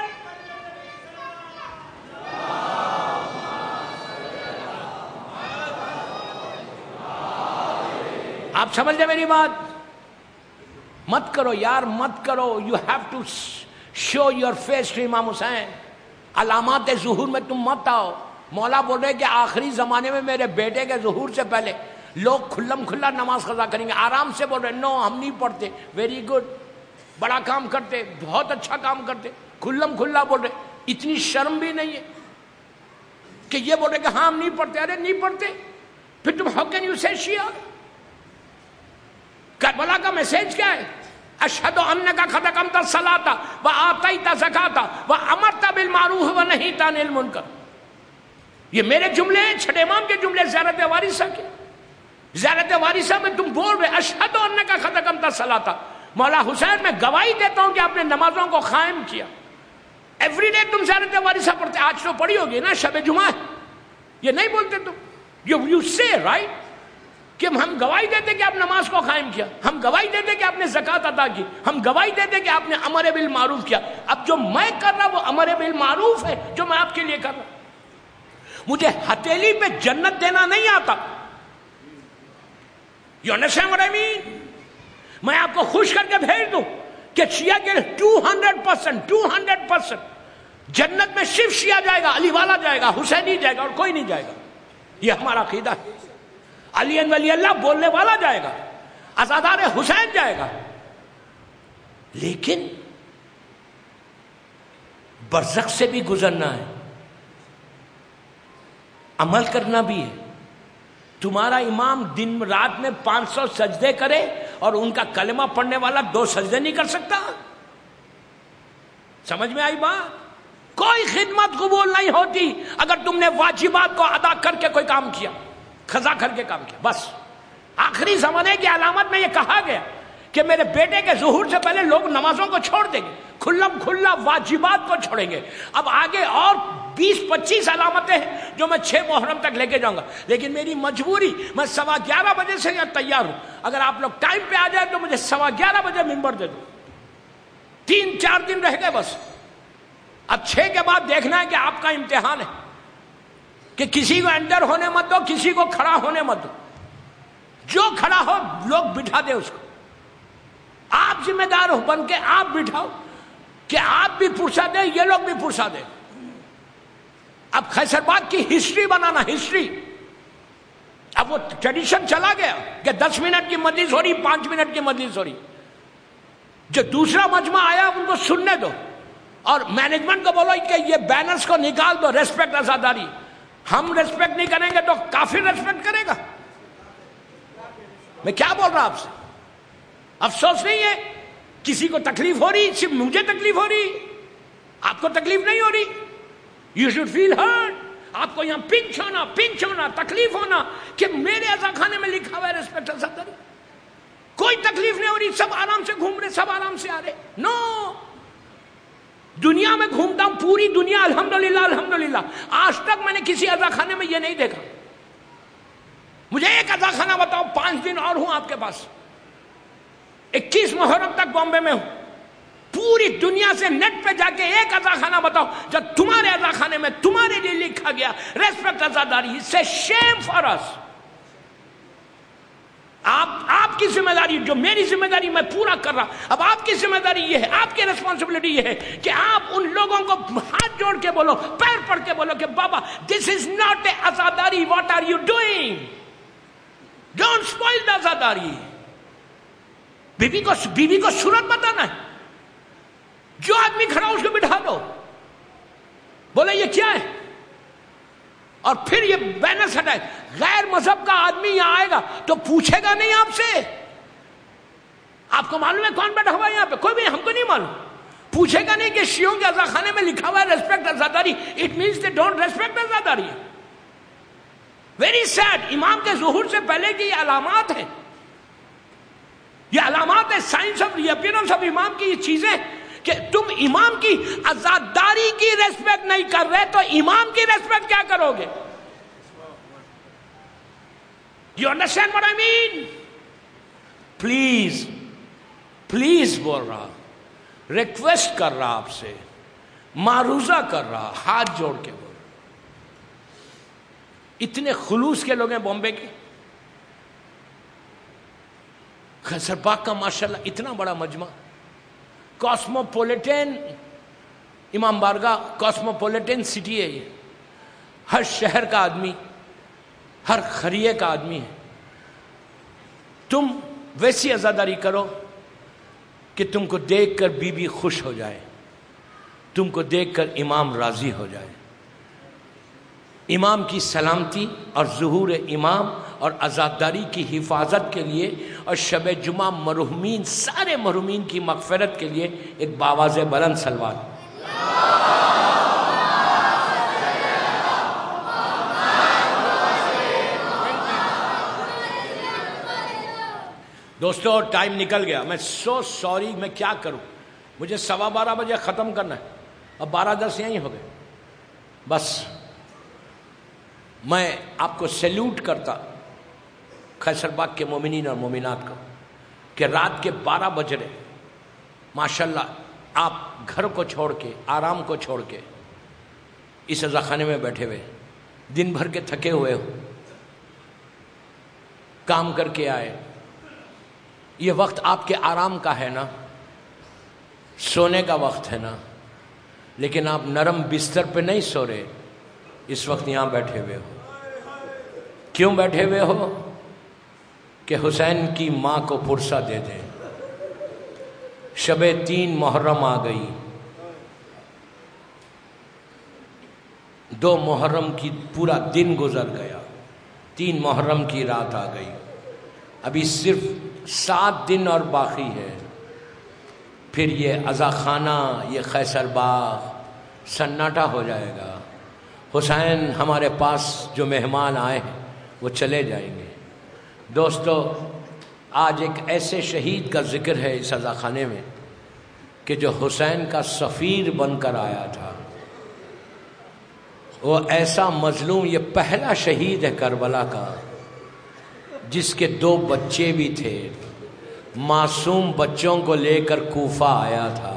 آپ سمجھ رہے میری بات؟ مت کرو یار، مت کرو. You have to show your face to امام حسین. علامات ظہور میں تم مت آؤ. مولا بول رہے کہ آخری زمانے میں میرے بیٹے کے ظہور سے پہلے لوگ کھلم کھلا نماز قضا کریں گے. آرام سے بول رہے نو ہم نہیں پڑھتے. ویری گڈ، بڑا کام کرتے، بہت اچھا کام کرتے. کھلم کھلا بول رہے. اتنی شرم بھی نہیں ہے کہ یہ بول رہے کہ ہاں ہم نہیں پڑھتے. ارے نہیں پڑھتے پھر تم ہاؤ کین یو سے شیعہ؟ کربلا کا میسج کیا ہے؟ اشہد انک قد اقمت الصلاۃ و آتیت الزکاۃ و امرت بالمعروف و نہیت عن المنکر. یہ میرے جملے ہیں، چھٹے امام کے جملے زیارت وارثہ کے. زیارت وارثہ میں تم بول رہے اشہد انک قد اقمت الصلاۃ، مولا حسین میں گواہی دیتا ہوں کہ آپ نے نمازوں کو قائم کیا. ایوری ڈے تم زیارت وارثہ پڑھتے، آج تو پڑھی ہوگی نا، شب جمعہ ہے. یہ نہیں بولتے تم، یو یو سے رائٹ کہ ہم گواہی دیتے کہ آپ نماز کو قائم کیا، ہم گواہی دیتے کہ آپ نے زکوٰۃ ادا کی، ہم گواہی دیتے کہ آپ نے امر بالمعروف کیا. اب جو میں کر رہا وہ امر بالمعروف ہے جو میں آپ کے لیے کر رہا ہوں. مجھے ہتھیلی پہ جنت دینا نہیں آتا. You understand what I mean? میں آپ کو خوش کر کے بھیج دوں کہ شیعہ کے two hundred percent two hundred percent جنت میں صرف شیعہ جائے گا، علی والا جائے گا، حسینی جائے گا، اور کوئی نہیں جائے گا. یہ ہمارا عقیدہ ہے. علی ولی اللہ بولنے والا جائے گا، عزادار حسین جائے گا. لیکن برزخ سے بھی گزرنا ہے، عمل کرنا بھی ہے. تمہارا امام دن رات میں پانچ سو سجدے کرے اور ان کا کلمہ پڑھنے والا دو سجدے نہیں کر سکتا. سمجھ میں آئی بات؟ کوئی خدمت قبول نہیں ہوتی اگر تم نے واجبات کو ادا کر کے کوئی کام کیا، قضا کر کے کام کیا. بس آخری زمانے کی علامت میں یہ کہا گیا کہ میرے بیٹے کے ظہور سے پہلے لوگ نمازوں کو چھوڑ دیں گے، کھلم کھلا واجبات کو چھوڑیں گے. اب آگے اور بیس پچیس علامتیں ہیں جو میں چھ محرم تک لے کے جاؤں گا. لیکن میری مجبوری، میں سوا گیارہ بجے سے یہاں تیار ہوں. اگر آپ لوگ ٹائم پہ آ جائیں تو مجھے سوا گیارہ بجے ممبر دے دو. تین چار دن رہ گئے بس. اب چھ کے بعد دیکھنا ہے کہ آپ کا امتحان ہے کہ کسی کو انٹر ہونے مت دو، کسی کو کھڑا ہونے مت دو. جو کھڑا ہو لوگ بٹھا دے اس کو. آپ ذمہ دار ہو بن کے آپ بٹھاؤ کہ آپ بھی پرسا دیں، یہ لوگ بھی پرسا دیں. اب خیسرباغ کی ہسٹری بنانا، ہسٹری. اب وہ ٹریڈیشن چلا گیا کہ دس منٹ کی مجلس ہو رہی، پانچ منٹ کی مجلس ہو رہی. جو دوسرا مجمع آیا ان کو سننے دو اور مینجمنٹ کو بولو کہ یہ بینرز کو نکال دو، ریسپیکٹ آزاداری. ہم ریسپیکٹ نہیں کریں گے تو کافر ریسپیکٹ کرے گا. میں کیا بول رہا آپ سے؟ افسوس نہیں ہے کسی کو تکلیف ہو رہی، صرف مجھے تکلیف ہو رہی، آپ کو تکلیف نہیں ہو رہی. You should feel hurt. آپ کو یہاں پنچ ہونا پنچ ہونا تکلیف ہونا کہ میرے عزا خانے میں لکھا ہوا ہے ریسپیکٹ آزاداری. کوئی تکلیف نہیں ہو رہی، سب آرام سے گھوم رہے، سب آرام سے آ رہے. نو no. دنیا میں گھومتا ہوں، پوری دنیا الحمدللہ الحمدللہ. آج تک میں نے کسی عزا خانے میں یہ نہیں دیکھا. مجھے ایک عزا خانہ بتاؤ، پانچ دن اور ہوں آپ کے پاس، اکیس محرم تک بامبے میں ہوں. پوری دنیا سے نیٹ پہ جا کے ایک عزا خانہ بتاؤ جب تمہارے عزا خانے میں تمہارے لیے لکھا گیا ریسپیکٹ عزاداری. سے شیم فار اس. آپ آپ کی ذمہ داری، جو میری ذمہ داری میں پورا کر رہا. اب آپ کی ذمہ داری یہ ہے، آپ کی ریسپانسبلٹی یہ ہے کہ آپ ان لوگوں کو ہاتھ جوڑ کے بولو، پیر پڑ کے بولو کہ بابا دس از ناٹ اے عزاداری، what are you doing? Don't spoil the عزاداری. بیوی کو بیوی کو صورت بتانا ہے. جو آدمی کھڑا اس کو بٹھا دو، بولے یہ کیا ہے، اور پھر یہ بینر ہٹائے. غیر مذہب کا آدمی یہاں آئے گا تو پوچھے گا نہیں آپ سے. آپ کو معلوم ہے کون بیٹھا ہوا ہے یہاں پہ؟ کوئی بھی، ہم کو نہیں معلوم. پوچھے گا نہیں کہ شیعوں کے عزا خانے میں لکھا ہوا ہے ریسپیکٹ عزاداری. It means they don't respect عزاداری. Very sad. امام کے ظہور سے پہلے کی یہ علامات ہیں، یہ علامات ہے signs of reappearance of امام کی. یہ چیزیں کہ تم امام کی عزاداری کی ریسپیکٹ نہیں کر رہے تو امام کی ریسپیکٹ کیا کرو گے؟ You understand what I mean? Please please بول رہا، ریکویسٹ کر رہا آپ سے، معروضہ کر رہا، ہاتھ جوڑ کے بول رہا. اتنے خلوص کے لوگ ہیں بامبے کے. خیسرباغ کا ماشاءاللہ اتنا بڑا مجمع، کاسموپولیٹن امام بارگاہ کاسموپولیٹن سٹی ہے. یہ ہر شہر کا آدمی، ہر خریے کا آدمی ہے. تم ویسی عزاداری کرو کہ تم کو دیکھ کر بی بی خوش ہو جائے، تم کو دیکھ کر امام راضی ہو جائے. امام کی سلامتی اور ظہور امام اور عزاداری کی حفاظت کے لیے اور شب جمعہ مرحومین، سارے مرحومین کی مغفرت کے لیے ایک باواز بلند صلوات. دوستو ٹائم نکل گیا، میں سو سوری، میں کیا کروں، مجھے سوا بارہ بجے ختم کرنا ہے، اب بارہ دس یہیں ہو گئے. بس میں آپ کو سیلوٹ کرتا قیصر باغ کے مومنین اور مومنات کو کہ رات کے بارہ بج رہے، ماشاءاللہ آپ گھر کو چھوڑ کے، آرام کو چھوڑ کے اس عزا خانے میں بیٹھے ہوئے، دن بھر کے تھکے ہوئے ہو، کام کر کے آئے، یہ وقت آپ کے آرام کا ہے نا، سونے کا وقت ہے نا، لیکن آپ نرم بستر پہ نہیں سو رہے، اس وقت یہاں بیٹھے ہوئے ہو. کیوں بیٹھے ہوئے ہو؟ کہ حسین کی ماں کو پرسہ دے دیں. شب تین محرم آ گئی، دو محرم کی پورا دن گزر گیا، تین محرم کی رات آ گئی، ابھی صرف سات دن اور باقی ہے، پھر یہ عزا خانہ، یہ قیصر باغ سناٹا ہو جائے گا. حسین ہمارے پاس جو مہمان آئے ہیں وہ چلے جائیں گے. دوستو آج ایک ایسے شہید کا ذکر ہے اس عزا خانے میں کہ جو حسین کا سفیر بن کر آیا تھا، وہ ایسا مظلوم، یہ پہلا شہید ہے کربلا کا جس کے دو بچے بھی تھے، معصوم بچوں کو لے کر کوفہ آیا تھا.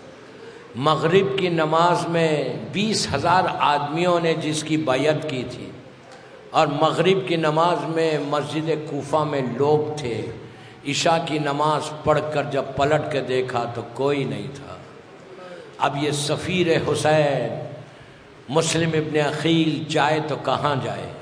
مغرب کی نماز میں بیس ہزار آدمیوں نے جس کی بیعت کی تھی، اور مغرب کی نماز میں مسجد کوفہ میں لوگ تھے. عشاء کی نماز پڑھ کر جب پلٹ کے دیکھا تو کوئی نہیں تھا. اب یہ سفیر حسین مسلم ابن عقیل جائے تو کہاں جائے؟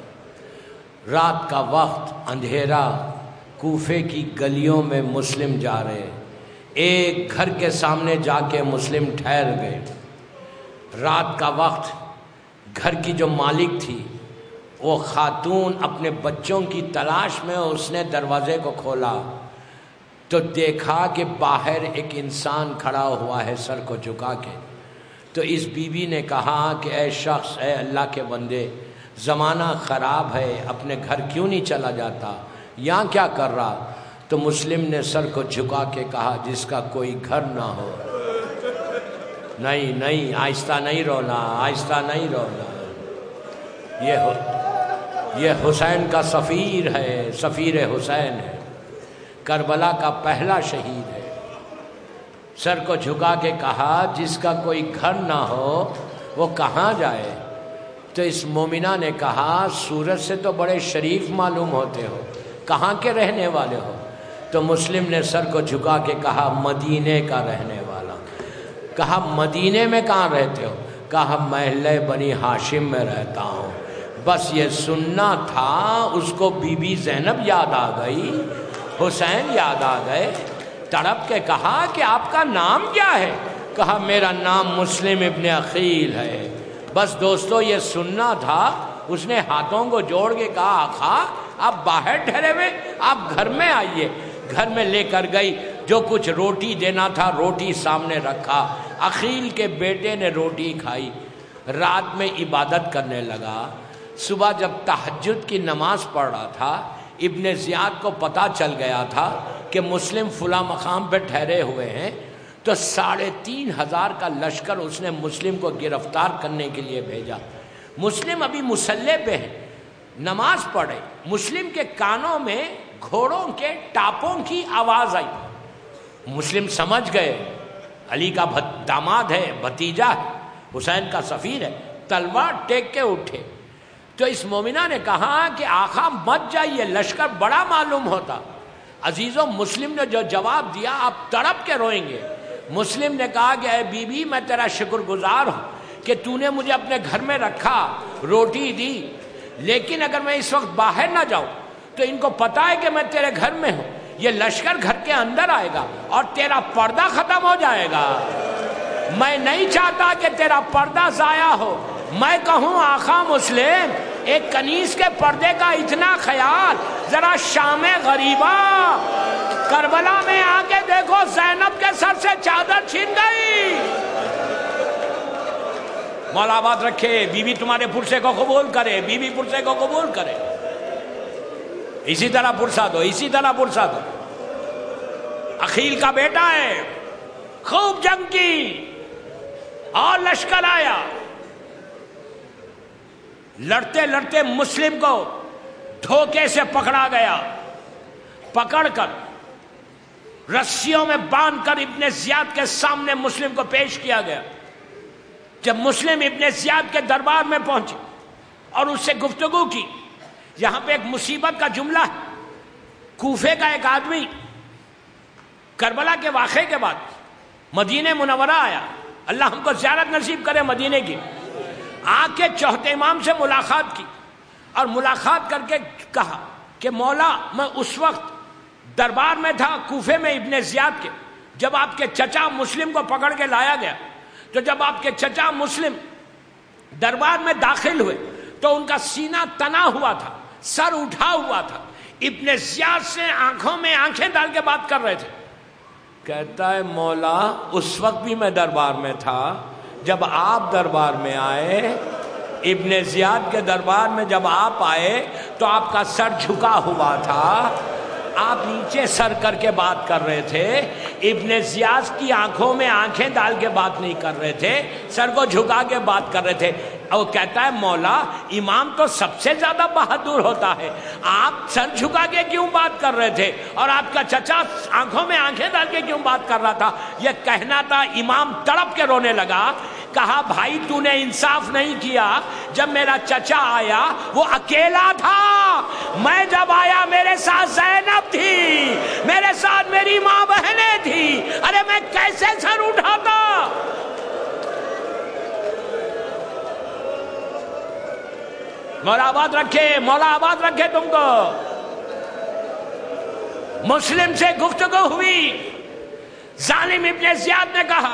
رات کا وقت، اندھیرا، کوفے کی گلیوں میں مسلم جا رہے، ایک گھر کے سامنے جا کے مسلم ٹھہر گئے. رات کا وقت، گھر کی جو مالک تھی وہ خاتون اپنے بچوں کی تلاش میں، اس نے دروازے کو کھولا تو دیکھا کہ باہر ایک انسان کھڑا ہوا ہے سر کو جھکا کے. تو اس بیوی نے کہا کہ اے شخص، اے اللہ کے بندے، زمانہ خراب ہے، اپنے گھر کیوں نہیں چلا جاتا، یہاں کیا کر رہا؟ تو مسلم نے سر کو جھکا کے کہا جس کا کوئی گھر نہ ہو. نہیں نہیں، آہستہ نہیں رونا، آہستہ نہیں رونا، یہ ہو یہ حسین کا سفیر ہے، سفیر حسین ہے، کربلا کا پہلا شہید ہے. سر کو جھکا کے کہا جس کا کوئی گھر نہ ہو وہ کہاں جائے؟ تو اس مومنہ نے کہا سورج سے تو بڑے شریف معلوم ہوتے ہو، کہاں کے رہنے والے ہو؟ تو مسلم نے سر کو جھکا کے کہا مدینے کا رہنے والا. کہا مدینے میں کہاں رہتے ہو؟ کہا محلہ بنی ہاشم میں رہتا ہوں. بس یہ سننا تھا، اس کو بی بی زینب یاد آ گئی، حسین یاد آ گئے. تڑپ کے کہا کہ آپ کا نام کیا ہے؟ کہا میرا نام مسلم ابن عقیل ہے. بس دوستو یہ سننا تھا. اس نے ہاتھوں کو جوڑ کے کہا آقا آپ باہر ٹھہرے ہوئے، آپ گھر میں آئیے. گھر میں لے کر گئی، جو کچھ روٹی دینا تھا روٹی سامنے رکھا. عقیل کے بیٹے نے روٹی کھائی، رات میں عبادت کرنے لگا. صبح جب تہجد کی نماز پڑھ رہا تھا، ابن زیاد کو پتہ چل گیا تھا کہ مسلم فلاں مقام پہ ٹھہرے ہوئے ہیں. تو ساڑھے تین ہزار کا لشکر اس نے مسلم کو گرفتار کرنے کے لیے بھیجا. مسلم ابھی مسلح پہ ہے، نماز پڑھے. مسلم کے کانوں میں گھوڑوں کے ٹاپوں کی آواز آئی. مسلم سمجھ گئے علی کا داماد ہے، بھتیجا ہے، حسین کا سفیر ہے. تلوار ٹیک کے اٹھے. تو اس مومنہ نے کہا کہ آقا مت جائیے، لشکر بڑا معلوم ہوتا. عزیزوں مسلم نے جو جواب دیا آپ تڑپ کے روئیں گے. مسلم نے کہا کہ اے بی بی میں تیرا شکر گزار ہوں کہ تو نے مجھے اپنے گھر میں رکھا، روٹی دی، لیکن اگر میں اس وقت باہر نہ جاؤں تو ان کو پتا ہے کہ میں تیرے گھر میں ہوں، یہ لشکر گھر کے اندر آئے گا اور تیرا پردہ ختم ہو جائے گا. میں نہیں چاہتا کہ تیرا پردہ ضائع ہو. میں کہوں آقا مسلم ایک کنیز کے پردے کا اتنا خیال، ذرا شام غریبہ کربلا میں آ کے دیکھو زینب کے سر سے چادر چھین گئی. مولا آباد رکھے، بی بی تمہارے پرسے کو قبول کرے، بی بی پرسے کو قبول کرے. اسی طرح پرسا دو، اسی طرح پرسا دو. عقیل کا بیٹا ہے، خوب جنگ کی اور لشکر آیا، لڑتے لڑتے مسلم کو دھوکے سے پکڑا گیا، پکڑ کر رسیوں میں باندھ کر ابن زیاد کے سامنے مسلم کو پیش کیا گیا۔ جب مسلم ابن زیاد کے دربار میں پہنچے اور اس سے گفتگو کی، یہاں پہ ایک مصیبت کا جملہ ہے، کوفے کا ایک آدمی کربلا کے واقعے کے بعد مدینہ منورہ آیا، اللہ ہم کو زیارت نصیب کرے مدینے کی، آ کے چوتھے امام سے ملاقات کی اور ملاقات کر کے کہا کہ مولا میں اس وقت دربار میں تھا کوفے میں ابن زیاد کے، جب آپ کے چچا مسلم کو پکڑ کے لایا گیا، تو جب آپ کے چچا مسلم دربار میں داخل ہوئے تو ان کا سینہ تنا ہوا تھا، سر اٹھا ہوا تھا، ابن زیاد سے آنکھوں میں آنکھیں ڈال کے بات کر رہے تھے۔ کہتا ہے مولا اس وقت بھی میں دربار میں تھا، جب آپ دربار میں آئے، ابن زیاد کے دربار میں جب آپ آئے تو آپ کا سر جھکا ہوا تھا، آپ نیچے سر کر کے بات کر رہے تھے، ابن زیاد کی آنکھوں میں آنکھیں ڈال کے بات نہیں کر رہے تھے، سر کو جھکا کے بات کر رہے تھے۔ اور کہتا ہے مولا امام تو سب سے زیادہ بہادر ہوتا ہے، آپ سر جھکا کے کیوں بات کر رہے تھے اور آپ کا چچا آنکھوں میں آنکھیں ڈال کے کیوں بات کر رہا تھا؟ یہ کہنا تھا، امام تڑپ کے رونے لگا، کہا بھائی تو نے انصاف نہیں کیا، جب میرا چچا آیا وہ اکیلا تھا، میں جب آیا میرے ساتھ زینب تھی، میرے ساتھ میری ماں بہنیں تھی، ارے میں کیسے سر اٹھاتا؟ مولا آباد رکھے، مولا آباد رکھے تم کو۔ مسلم سے گفتگو ہوئی، ظالم ابن زیاد نے کہا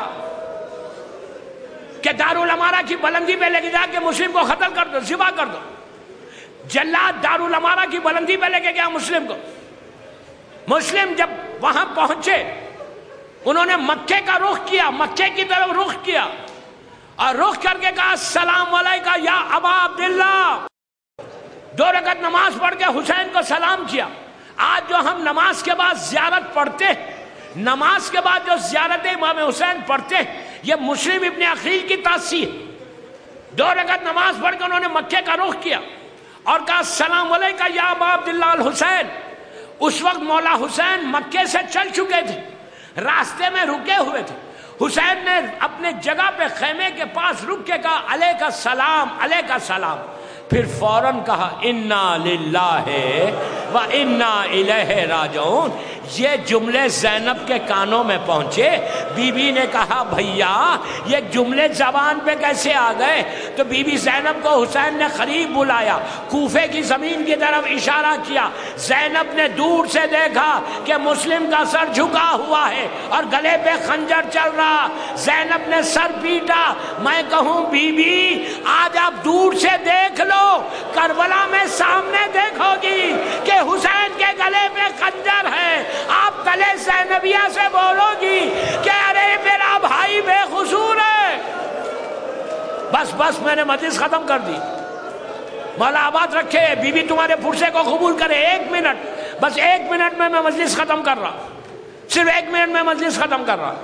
کہ دارالامارہ کی بلندی پہ لے کے جا کے مسلم کو قتل کر دو، ذبح کر دو۔ جلاد دارالامارہ کی بلندی پہ لے کے گیا مسلم کو۔ مسلم جب وہاں پہنچے انہوں نے مکے کا رخ کیا، مکے کی طرف رخ کیا اور رخ کر کے کہا السلام علیکم یا ابا عبداللہ۔ دو رکعت نماز پڑھ کے حسین کو سلام کیا۔ آج جو ہم نماز کے بعد زیارت پڑھتے ہیں، نماز کے بعد جو زیارت امام حسین پڑھتے ہیں، یہ مسلم ابن عقیل کی تاسیس ہے۔ دو رکعت نماز پڑھ کے انہوں نے مکے کا رخ کیا اور کہا السلام علیکم یا ابا عبداللہ الحسین۔ اس وقت مولا حسین مکے سے چل چکے تھے، راستے میں رکے ہوئے تھے۔ حسین نے اپنے جگہ پہ خیمے کے پاس رک کے کہا علیک السلام، علیک السلام، پھر فوراً کہا انا للہ و انا الیہ راجعون۔ یہ جملے زینب کے کانوں میں پہنچے، بی بی نے کہا بھیا یہ جملے زبان پہ کیسے آ گئے؟ تو بی بی زینب کو حسین نے قریب بلایا، کوفے کی زمین کی طرف اشارہ کیا۔ زینب نے دور سے دیکھا کہ مسلم کا سر جھکا ہوا ہے اور گلے پہ خنجر چل رہا۔ زینب نے سر پیٹا۔ میں کہوں بی بی آج آپ دور سے دیکھ لو، کربلا میں سامنے دیکھو گی کہ حسین کے گلے پہ خنجر ہے، آپ گلے زینبیہ سے بولو گی کہ ارے میرا بھائی بے قصور ہے۔ بس بس میں نے مجلس ختم کر دی۔ مولا آباد رکھے، بی بی تمہارے پرسے کو قبول کرے۔ ایک منٹ، بس ایک منٹ میں میں مجلس ختم کر رہا، صرف ایک منٹ میں مجلس ختم کر رہا۔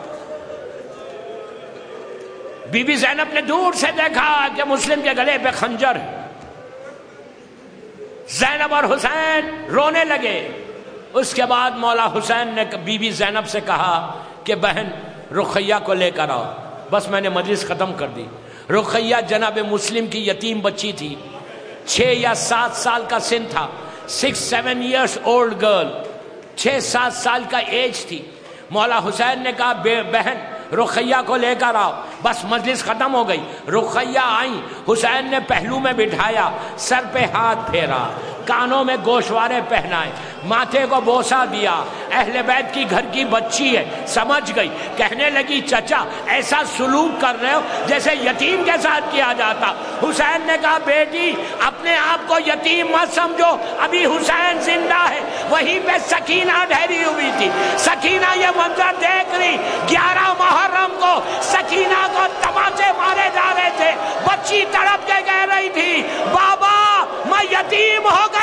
بی بی زینب نے دور سے دیکھا کہ مسلم کے گلے پہ خنجر ہے۔ زینب اور حسین رونے لگے۔ اس کے بعد مولا حسین نے بی بی زینب سے کہا کہ بہن رقیہ کو لے کر آؤ۔ بس میں نے مجلس ختم کر دی۔ رقیہ جناب مسلم کی یتیم بچی تھی، چھ یا سات سال کا سن تھا، six seven years old girl, چھ سات سال کا ایج تھی۔ مولا حسین نے کہا بہن رقیہ کو لے کر آؤ۔ بس مجلس ختم ہو گئی۔ رقیہ آئیں، حسین نے پہلو میں بٹھایا، سر پہ ہاتھ پھیرا، کانوں میں گوشوارے پہنائے، ماتھے کو بوسہ دیا۔ اہل بیت کی گھر کی بچی ہے، سمجھ گئی، کہنے لگی چچا ایسا سلوک کر رہے ہو جیسے یتیم کے ساتھ کیا جاتا۔ حسین نے کہا بیٹی اپنے آپ کو یتیم مت سمجھو، ابھی حسین زندہ ہے۔ وہیں پہ سکینہ ٹھہری ہوئی تھی۔ سکینہ یہ منظر دیکھ رہی، گیارہ محرم کو سکینہ کو تماچے مارے جا رہے تھے، بچی تڑپ کے کہہ رہی تھی بابا میں یتیم ہو گئی